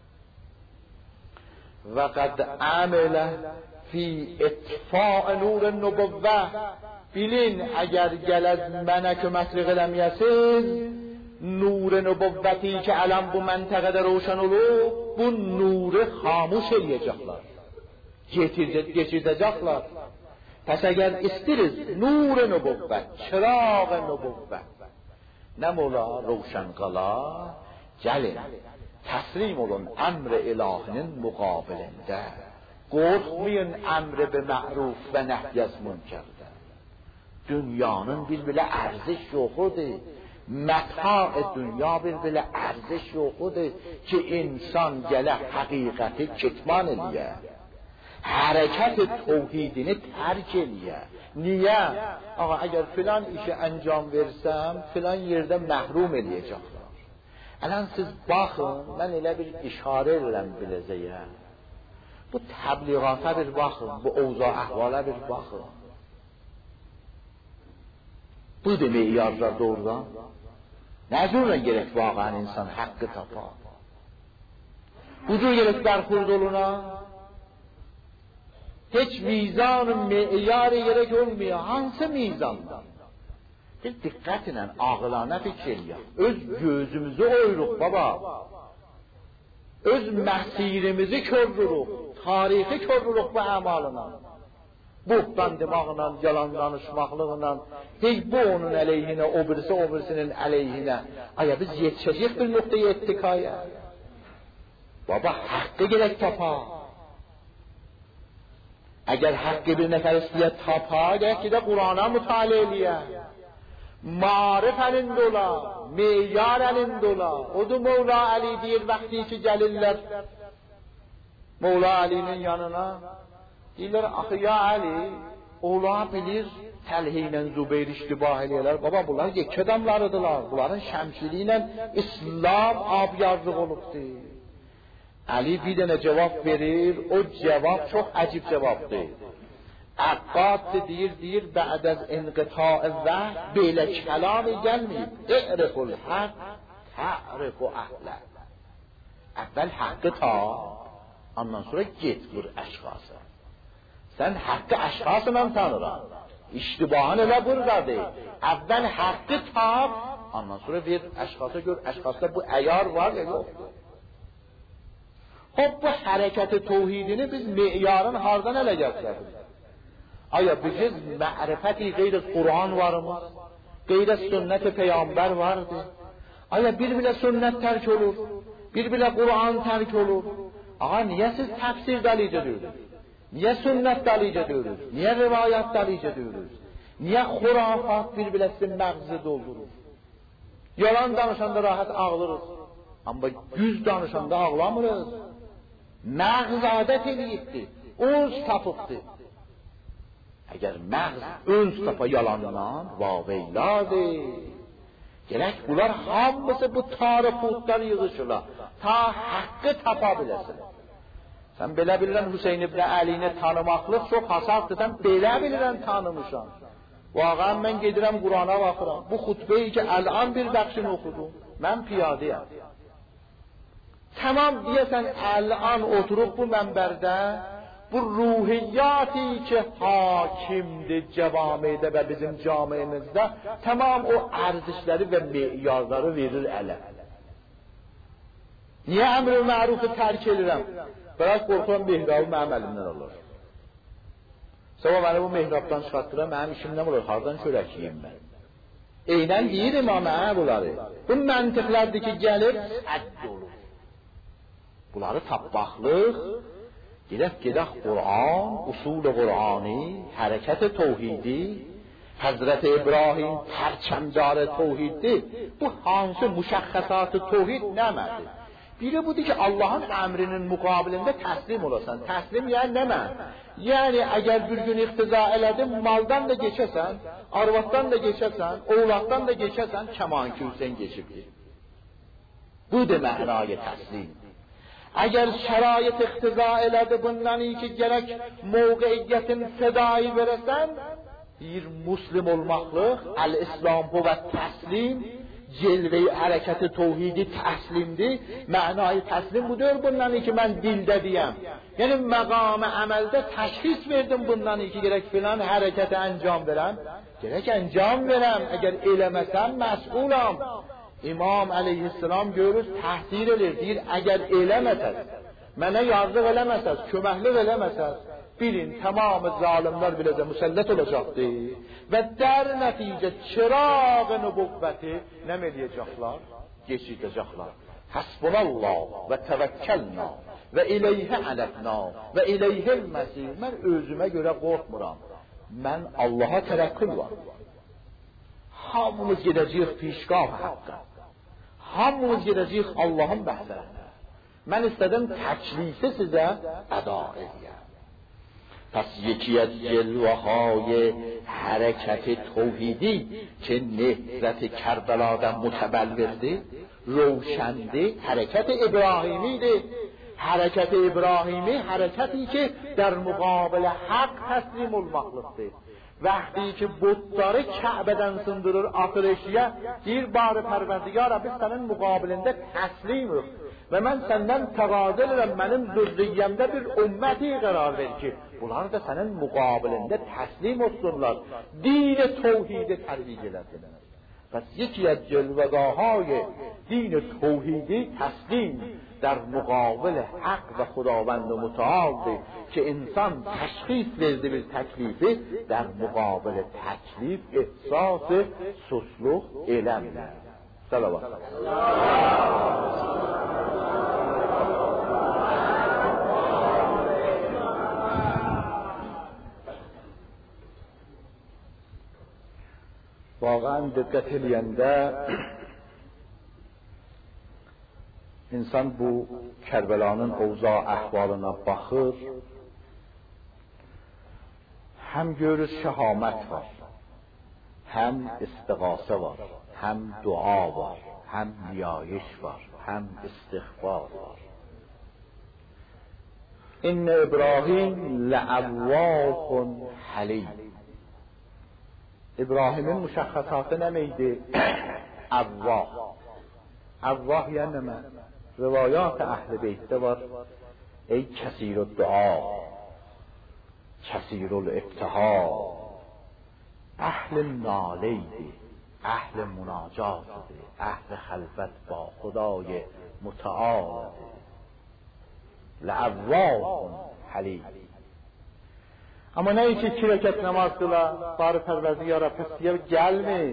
Ve kad amele fi itfa' nur an-nubuvve. Bilin eğer gəlez mənə köməklik eləməyəsiz, nur nubuvveti ki alam bu məntəqədə roşan olur, bu nuru xamuş eləyəcəklər. geçirdəcəklər. Pəs əgər istiriz nur nübüvvət, çıraq nübüvvət, nə mola roşan qala, gəlin, təslim olun əmr ilahinin müqabilində. Qorxmayın əmr be ma'ruf və nəhy az münkərdə. Dünyanın bir-bilə ərziş yoxudur. Məta dünya bir-bilə ərziş yoxudur ki, insan gələ həqiqəti kitman eləyə. Hərəkət tevhidini tərk eləyə. Niyə? Ağa, əgər filan işi əncam versəm, filan yerdə məhrum eləyəcəklər. Ələn siz baxın, mən elə bir işarə edirəm biləcəyə. Bu təbliğata bir baxın, bu ovza əhvala bir baxın. Bu demək yazlar doğrudan. Nə cürlə gerek vaqan insan haqqı tapar? Bu cür gerek bərxurd oluna? Heç mizanın meyarı gerek olmuyor. Hansı mizandan? Bir diqqət ilə ağılana fikir eləyək. Öz gözümüzü oyruq baba. Öz məsirimizi körürük. Tarixi körürük bu əmalına. Buhtan demağla, yalan danışmaqlığla, hey bu onun əleyhinə, o birisinin əleyhinə. Aya biz yetişəcək bir nöqtəyə ettikaya. Baba, haqqı gerek tapa. Əgər haqqı bir nəfər istəyə tapa, gerek ki də Qur'ana mütaliə eləyə. Marif əlində ola, meyar əlində ola. Odu Mevla Əli deyir, vaxti ki gəlirlər Mevla Əlinin yanına. Deyirlər, axı ya Əli, ola bilir Təlhə ilə Zübeyir iştibah eləyələr. Baba, bunlar yekə adamlarıdırlar. Bunların şəmsili ilə İslam abyazlıq olubdur. Əli bir dənə cavab verir, o cavab çox əcib cavabdır. Əqqad deyir, bə'd az inqitaء vəh, belə kəlami gəlməyib. İ'riful haqq, ta'rifu əhlə. Əvvəl haqqı ta, ondan sonra get vur əşxası. Sen hakkı aşkasla tanıran. İştibahın elə buradadır. Əvvəl hakkı tap, ondan sonra ver aşkasa gör, aşkasda bu əyar var ya yoxdur. Hop bu hərəkəti tevhidini biz meyarın hardan ələ gətirdik? Aya biz ma'rifəti qeyri Kur'an varımız, qeyri sünnet-i peygamber vardı. Aya bir bile sünnet terk olur, bir bile Kur'an terk olur. Ağa niye siz tefsir dalice diyorsunuz? Niye sünnet dalice diyoruz? Niye rivayet dalice diyoruz? Niye hurafat bir-birə sizin məğzi doldurur? Yalan danışanda rahat ağlarız. Ama yüz danışanda ağlamırız. Məğz adət eləyibdir. Öz tapıbdır. Eğer məğz öz tapa yalandan vaveyladır. Gerek bunlar hamısı bu tarifutlar yığışırlar. Ta hakkı tapa biləsin. Sen belə bilirən Hüseyin ibn Əlini tanımaqlıq çox hasaddır. Sen belə bilirən tanımışam. Vaqan mən gedirəm Qur'ana baxıram. Bu xutbeyi ki əlan bir bəxşini oxudum. Mən piyadəyəm. Tamam deyəsən əlan oturup bu mənbərdə bu ruhiyyati ki hakimdir cəvamidə və bizim camimizdə tamam o ərzişləri və meyarları verir ələ. Niyə əmr-i mərufu tərk edirəm? Biraz qorxuram mihrabı mənim əlimdən olur. Sabah bəni bu mihrabdan çıxartdıram, mənim işim nə olur? Hardan çörək yiyeyim mən? Eynən deyirim ama bunları. Bu məntiqlərdir ki gəlir, ədd olur. Bunları tapbaqlıq, gedək Qur'an, usul-i Qur'ani, hərəkət-i tevhidi, Hazreti İbrahim pərçəmdar tevhiddir. Bu hansı müşəxxəsat-ı tevhid nəmədir? Biri budur ki Allah'ın emrinin mukabilinde teslim olasan. Teslim yani ne mi? Yani eğer bir gün iktiza eledin, maldan da geçesen, arvattan da geçesen, oğlaktan da geçesen, kemanki Hüseyin geçipti. Bu da mənayı teslim. Eğer şərait iktiza eledi bundan iyi ki gerek mevqeiyetin fedai veresen, bir muslim olmaklık, el-İslam bu ve teslim, cilve-i hərəkəti tevhidi təslimdir. Mənayı təslim budur bundan ki mən dildə deyəm. Yəni məqamı əməldə təşxis verdim bundan ki gerek filan hərəkəti əncam verəm. Gerek əncam verəm. Əgər eləməsəm məsulam. İmam əleyhisselam görür, təhdir edir. Deyir, əgər eləməsəz, mənə yazıq eləməsəz, köməklik eləməsəz, bilin tamam zalimler biləcə müsəllət olacaqdır və dər nəticə çıraq nübüvvəti nə eləyəcəklər? Geçirdəcəklər. Hasbunallah və təvəkkəlna və ileyhə ələkna və ileyhəl məsir. Mən özümə görə qorxmuram. Mən Allaha təvəkkül var. Hamımız gedəcəyik pişqah haqqa. Hamımız gedəcəyik Allahın bəhsərinə. Mən istədim təklifi sizə əda edəyəm. پس یکی از جلوه‌های حرکت توحیدی که نهضت کربلا در متبلورده روشنده حرکت ابراهیمی ده. حرکت ابراهیمی حرکتی که در مقابل حق تسلیم olmaqlıqdır. وقتی که بت داره کعبه‌دن sındırır atılışıya bir barı pərverdigara biz sənin müqabilində təslimik və mən səndən təqadə edirəm mənim zürriyyəmdə bir ümməti qərar ver ki bunlar da sənin müqabilində təslim olsunlar din توحید ترویج eləsinlər. پس یکی از جلوه‌های دین توحیدی تسلیم در مقابل حق و خداوند متعال که انسان تشخیص verdi bir təklifi در مقابل تکلیف احساس سسلوح eləmir. Salavat. واقعا دقت eləyəndə insan bu Kərbəlanın ovza əhvalına baxır, həm görür şəhamət var, həm istiğasə var, həm dua var, həm niyayiş var, həm istiğfar var. İnne İbrahim le'avvahun halim. İbrahimin müşəxxəsatı nə miydi? Avvah. Avvah yəni nə? Rivayat əhl-i beytdə var. Ey kəsirü dua, kəsirü ibtiha, əhl-i naleydi, əhl-i münacatdı, əhl-i xəlvət ba xudای متعالdı. Lə'avvahun halim. Amma nə ki 2 rəkət namaz qıla, barı pərverdigara pəstiyə gəlmir.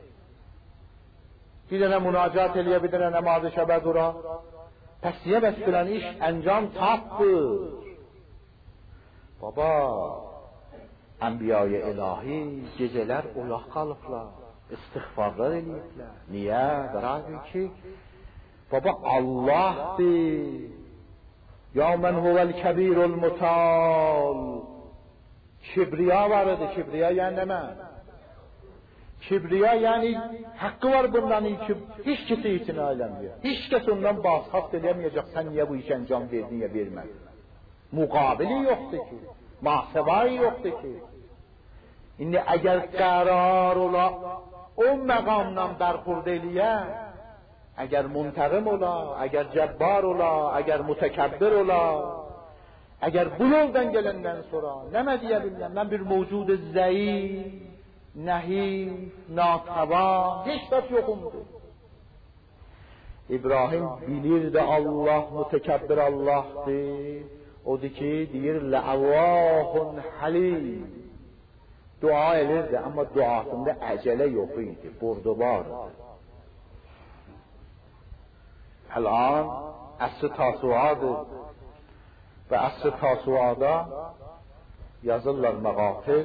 Bir dənə münacat eləyə, bir dənə namazı şəbə dura. Pəstiyə bəs bilən iş əncam tapdır. Baba, Ənbiya-i ilahi gecələr oyaq qalıblar, istiğfarlar eləyiblər. Niyə? Bərabi ki, baba Allahdır. Ya mən huvəl kəbirul mutal. Kibriya var idi. Kibriya yəni nə? Kibriya yəni haqqı var bundan ki hiç kəsə itina eləmir. Hiç kəs ondan bazxast eləməyəcək. Sən niyə bu işə əncam verdin ya vermədin? Muqabili yoxdur ki. Mahsəbayı yoxdur ki. İndi əgər qərar ola o məqamdan bərxurd eləyə, əgər muntəqim ola, əgər cəbbar ola, əgər mütəkəbbir ola, əgər bu yoldan gələndən sonra nə deyə bilməm, mən bir mevcud zəif, nəhif, natəvan, heç kəs yoxumdur. İbrahim bilirdi Allah mütəkəbbir Allahdır. Odur ki, deyir, Lə'avvahun halim. Dua edirdi, amma duasında əcələ yox idi, burdubardı. Əl-an əsr tasuadır və əsr tasuada yazırlar məqatil,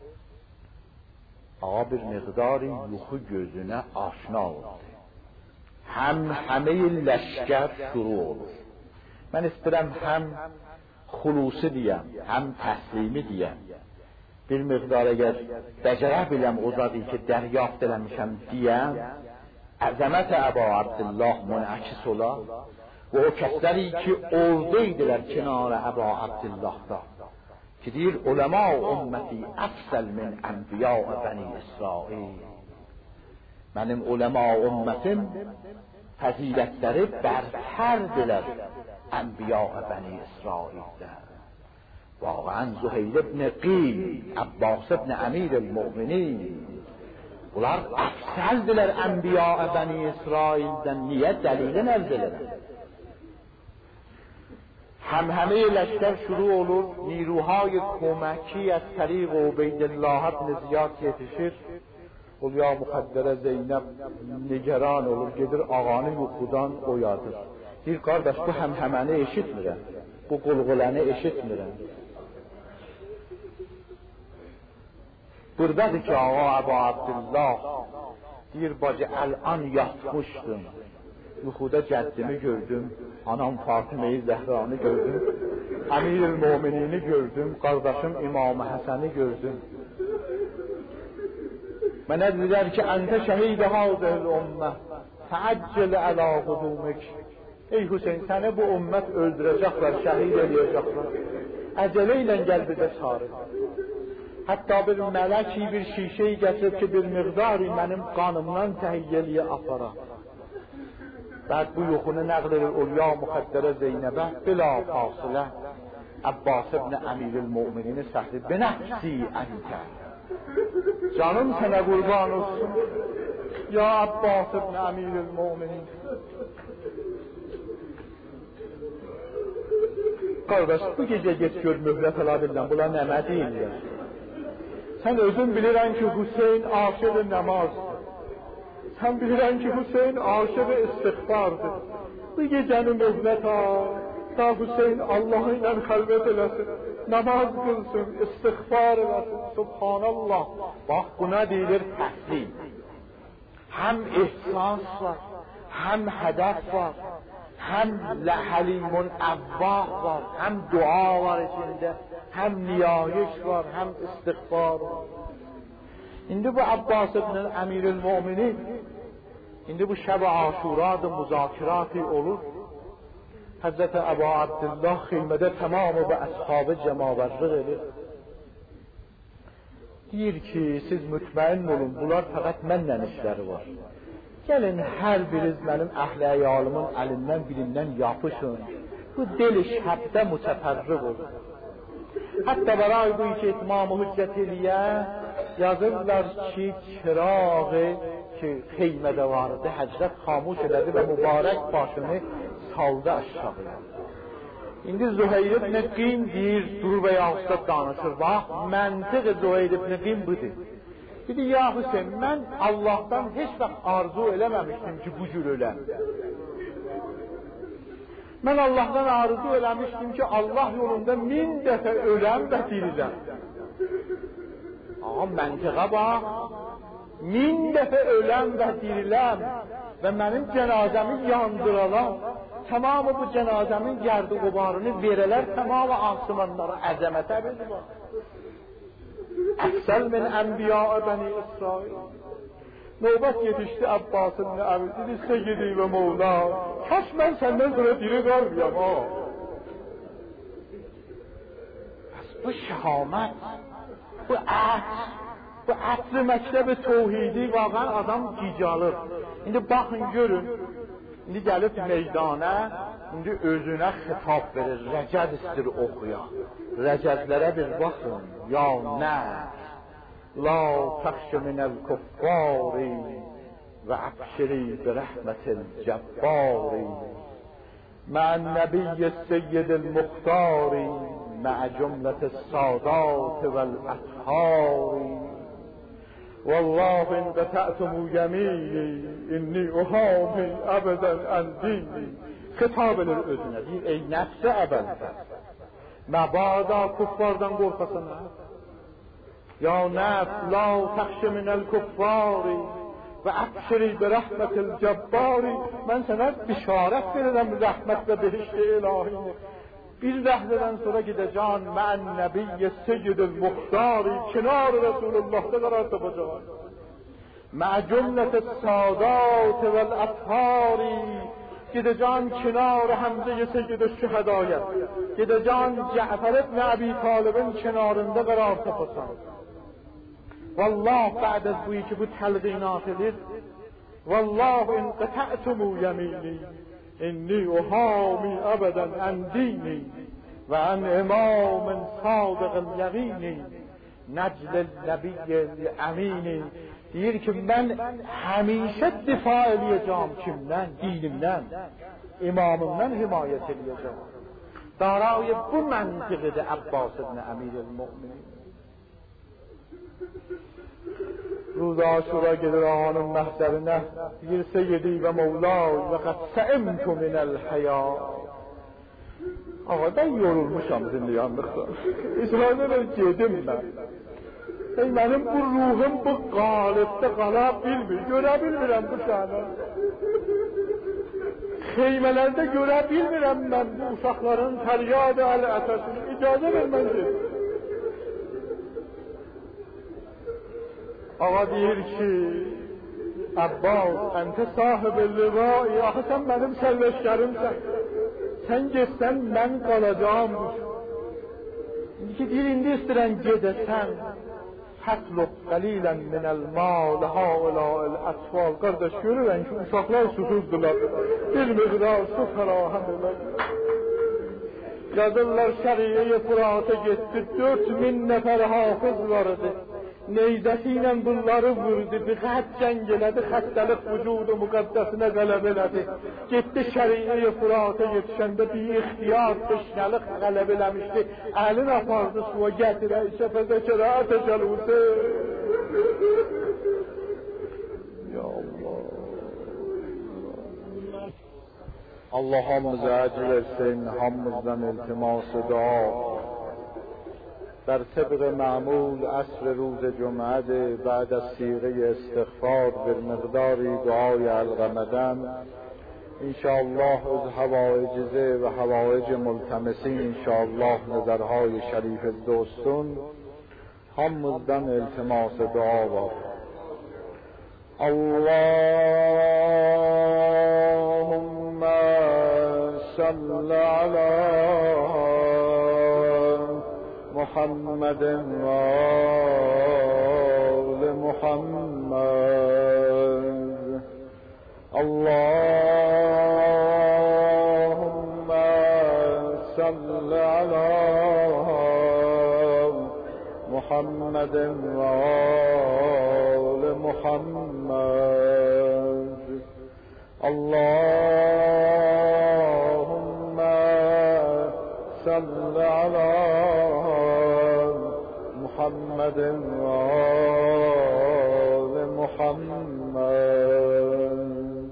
ağa bir miqdari yuxu gözünə aşina oldu. Həm həməyi ləşkər şuru olur. Mən istəyirəm həm xulusi deyəm, həm təslimi deyəm. Bir miqdar əgər bəcərə biləm o zadı ki, dəryaft eləmişəm deyəm, əzəmət Əbu Abdullah münəkis ola və o kəsləri ki, oradaydılar kənarə Əbu Abdullahda ki, deyir, uləma ümməti əfsəl min ənbiya bəni İsrail. Mənim uləma ümmətim fəzilətləri bərtərdirlər ənbiya bəni İsraildə. Vaqəən Züheyl ibn Qil, Abbas ibn Əmir el-Mu'minin, bunlar əfsəldirlər ənbiya bəni İsraildən. Niyə? Dəlilin əlzələrə. همه لشکر شروع olur نیروهای کمکی از طریق عبیدالله ابن زیاد yetişir. Uluya Mukaddere Zeynep nigeran olur, gedir ağanı yuxudan oyadır. Bir qardaş, bu həmhəməni eşitmirəm, bu qulğuləni eşitmirəm. Buradadır ki, ağa Əbu Abdullah deyir, bacı, əl-an yatmışdım. Yuxuda cəddimi gördüm, anam Fatıma-i Zəhranı gördüm, Əmir-ül-Mu'minini gördüm, qardaşım İmam-ı Həsəni gördüm. Mənə dedilər ki, əntə şəhid-i hazır ümmə, təəccəl əla qudumik. Ey Hüseyin, səni bu ümmət öldürəcəklər, şəhid eləyəcəklər. Əcələ ilə gəl bizə çağırır. Hətta bir mələki bir şişeyi gətirib ki, bir miqdari mənim qanımdan təhiyyəliyə apara. Bəd bu yuxunu nəql edir Uluya Muxaddərə Zeynəbə, bila fasilə Abbas ibn Əmir-ül-Mu'minini səhlib, binəfsi əntə. Canım sənə qurban olsun, ya Abbas ibn Əmir-ül-Mu'minin. Qardaş, bu gecə get gör mühlət ala bilən, bula nəmə deyirlər. Sən özün bilirən ki, Hüseyin aşığı namazdır. Sən bilirən ki, Hüseyin aşığı istiğfardır. Bu gecəni mühlət al, da Hüseyin Allah ilə xəlvət eləsin, namaz qılsın, istiğfar eləsin, subhanallah. Bax, buna deyilir təhsil. Həm ihsas var, həm hədəf var, həm halimun əvvah var, həm dua var içində, həm niyayiş var, həm istiğfar var. İndi bu Abbas ibn Əmir-ül-Mu'minin, indi bu şəb-i aşuradır, müzakirati olur. Həzrət Əbu Abdullah xilmədə tamamı və əshab-ı cəmavarlıq edir. Deyir ki, siz mütməin olun, bunlar fəqət mənlə işləri var. Gəlin, hər biriz mənim əhl-i əyalımın əlindən birindən yapışın. Bu deli şəbdə mütəfərriq olur. Hətta bəray bu iki etmam-ı hüccət eləyə yazırlar ki, çırağı ki, xeymədə vardı, Həzrət xamuş elədi və mübarək başını saldı aşağıya. İndi Züheyr ibn Qim deyir, durur və yaxud danışır. Bax, məntiq Züheyr ibn Qim budur. Dedi, ya Hüseyin, mən Allahdan heç vaxt arzu eləməmişdim ki, bu cür öləm. Mən Allahdan arzu eləmişdim ki, Allah yolunda 1000 dəfə öləm və diriləm. Ağa, məntiqə bax, 1000 dəfə öləm və diriləm və mənim cənazəmi yandıralam, tamamı bu cənazəmin gərdi qubarını verələr, tamamı asımanlara əzəmətə verir. Əksəl min ənbiya-ı bəni İsrail. Növbət yetişdi Abbas'ın əvvəl, dedi, Seyyidi və Mevla, kaş mən səndən sonra diri qalmayam, ha. Bu şəhamət, bu ətri məktəb-i təvhidi vaqən adam gicalır. İndi baxın, görün, indi gəlib meydana, indi özünə xitab verir, rəcəd istir oxuya. Rəcədlərə bir baxın, ya nə? La təxşə minəl kuffari və əbşiri bi rəhmətil cəbbari mə'ən nəbiyyə seyyidil muxtari mə'ə cümlətis sadat vəl əthari Vallahi in qətə'tumu yəmini inni uhami əbədən ən dini. Xitab edir özünə, deyir, ey nəfsə əbəldə, məbada kuffardan qorxasana. Ya nəfs, la təxşə minəl kuffari və əbşiri bi rəhmətil cəbbari. Mən sənə bişarət verirəm rəhmət və behişt-i ilahini. Bir ləhzədən sonra gidəcən mə'ən nəbiyyə seyyidil muxtari, kinar Resulullah'da qarar tapacaq. Mə'ə cümlətis sadat vəl əthari, gidəcən kinar Həmzə-i seyyid-i şühədaya, gidəcən Cəfər ibn Əbi Talib'in kinarında qarar tapacaq. Vallah, bə'd az bu ki, bu təlqinat edir. Vallah in qətə'tumu yəmini inni uhami əbədən ən dini və ən imamın sadiqil yəqini nəclil nəbiyyil əmini. Deyir ki, mən həmişə difa eləyəcəm kimdən? Dinimdən, imamımdan himayət eləyəcəm. دارای bu منطقه عباس ابن امیر المؤمنین. روز عاشورا gelir ağanın məhzərinə, deyir seyyidi və mevlay və qad səimtu minəl həya. Ağa ben yorulmuşam dinleyenlikten. İsrail'e gedim ben. Benim bu ruhum bu galipte qala bilmir, görə bilmirəm bu şanı. Xeymelerde görə bilmirəm ben bu uşaqların fəryad əl-əsəsini. İcazə vermən gedim. Ağa deyir ki, Abbas, əntə sahib-i livai, axı sən mənim sərləşkərimsən. Sən getsən, mən qalacağım. İndi ki, deyir, indi istirən gedəsən, hətlub qalilən minəl mal, haulâil ətfal. Qardaş, görürən ki, uşaqlar susuzdular. Bir miqdar su fərahəm edər. Qadınlar şəriyə Fırat'a getdi, 4000 nəfər hafız vardı. Neyzəsiyle bunları vurdu, bir xət cəng elədi, xəstəlik vücudu müqəddəsinə qələb elədi. Getdi şəriyə Fırat'a yetişəndə bir ixtiyar, teşnəlik qələb eləmişdi. Əlin apardı suya gətirə, şəfəzəkərə ətəcəlüdü. Ya Allah. Allah hamımıza əcr versin, hamımızdan iltimas-ı dua. در طبق معمول عصر روز جمعه بعد از صیغه استغفار به مقداری دعای القمدن انشاءالله از حوائجزه و حوائج ملتمسین انشاءالله نظرهای شریف دوستون هممزدن التماس دعا با اللهم صل علی محمد وآل محمد اللهم صل على محمد وآل محمد اللهم صل على محمد وآل محمد.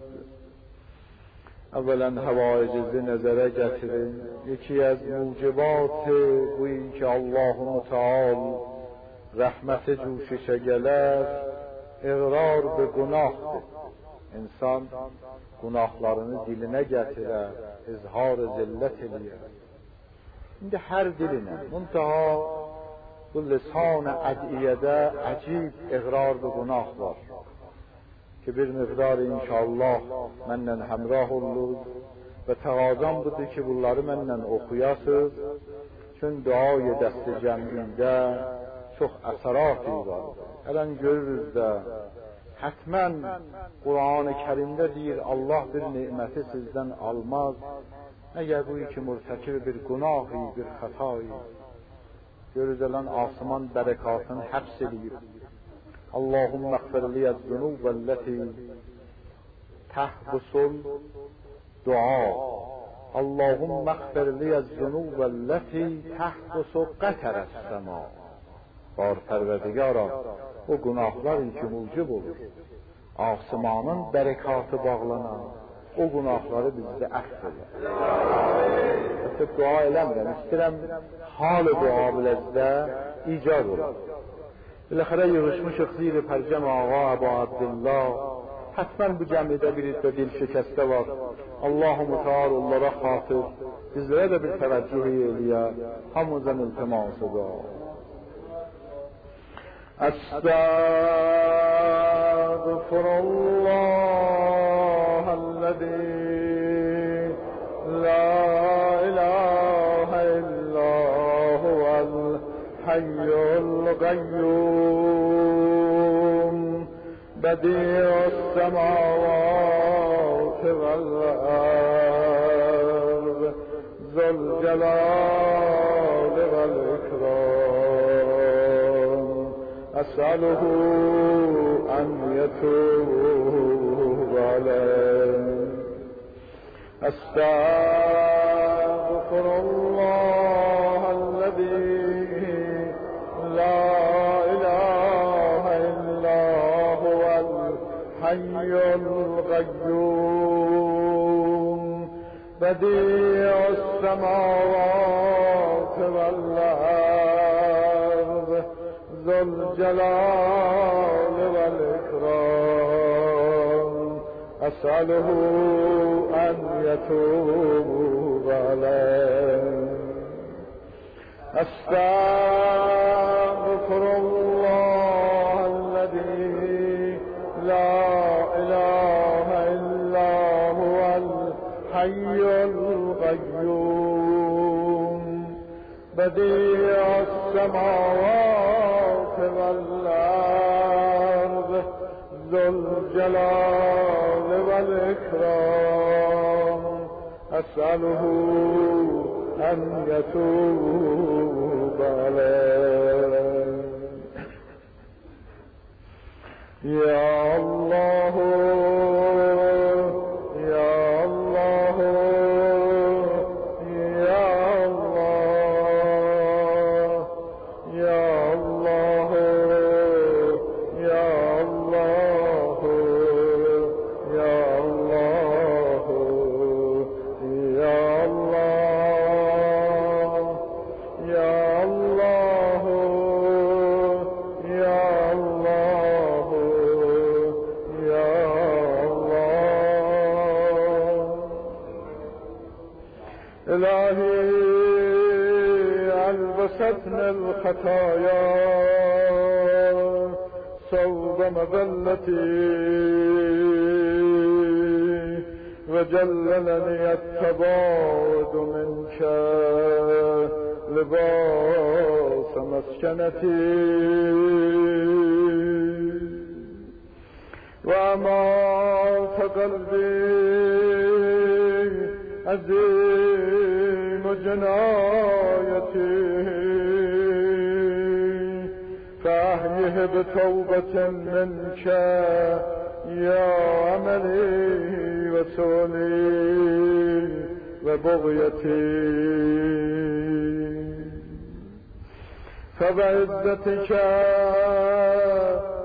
اولا حوائج نظره getirin. یکی از موجبات bu اینکه الله متعال رحمت جوشش gelir اقرار به günahdır. İnsan günahlarını diline getirir, izhar zillet ediyor. Şimdi her diline muntaha bu lisan adiyede acib iqrar به günah var. Ki bir miqdar inşallah məndən həmrah olur və təqazam budur ki bunları məndən oxuyasız. Çünki duayı dəsti cəmiyində çox əsəratı var. Ələn görürüz də hətmən Qur'an-ı Kərimdə deyir Allah bir niməti sizdən almaz. Əgər bu ki mürtəkib bir günahı, bir xətayı. Görürüz ələn asman bərəkatını həbs edib. Allahümme اغفر لي الذنوب التي تحبس الدعاء اللهم اغفر لي الذنوب التي تحبس قطر السماء. Var Pərverdigara, o günahlar ki mucib olur. Asmanın bərəkatı bağlanan o günahları bizdə əfv edir. Hətta dua eləmirəm, istəyirəm hal-ı dua biləcdə icad olur. بالاخره yığışmışıq zir pərcəm ağa Əbu Abdillah. Hətmən bu cəmidə bir iddə dil şikəstə var. Allah-u Müteal onlara xatır, bizlərə də bir təvəccüh eləyə, hamımızdan iltiması da. Estağfirullahəl-ləzi la ilahe illa huvel حي القيوم بديع السماوات والأرض ذو الجلال والإكرام أسأله أن يتوب عليه. استغفر أستغفر الله الذي لا إله إلا هو الحي القيوم بديع السماوات والأرض ذو الجلال والإكرام أسأله أن يتوب عليه أستغفر الله الذي لا إله إلا هو الحي القيوم بديع السماوات والأرض ذو الجلال والإكرام أسأله أن يتوب عليه يا الله يا الله يا الله يا الله يا الله يا الله يا الله يا الله يا الله يا الله إلهي ألبستني الخطايا ثوب مذلتي وجللني التباعد منك لباس مسكنتي وأمات قلبي عظيم جنايتي فأحيه بتوبة منك يا عملي وسولي وبغيتي فبعزتك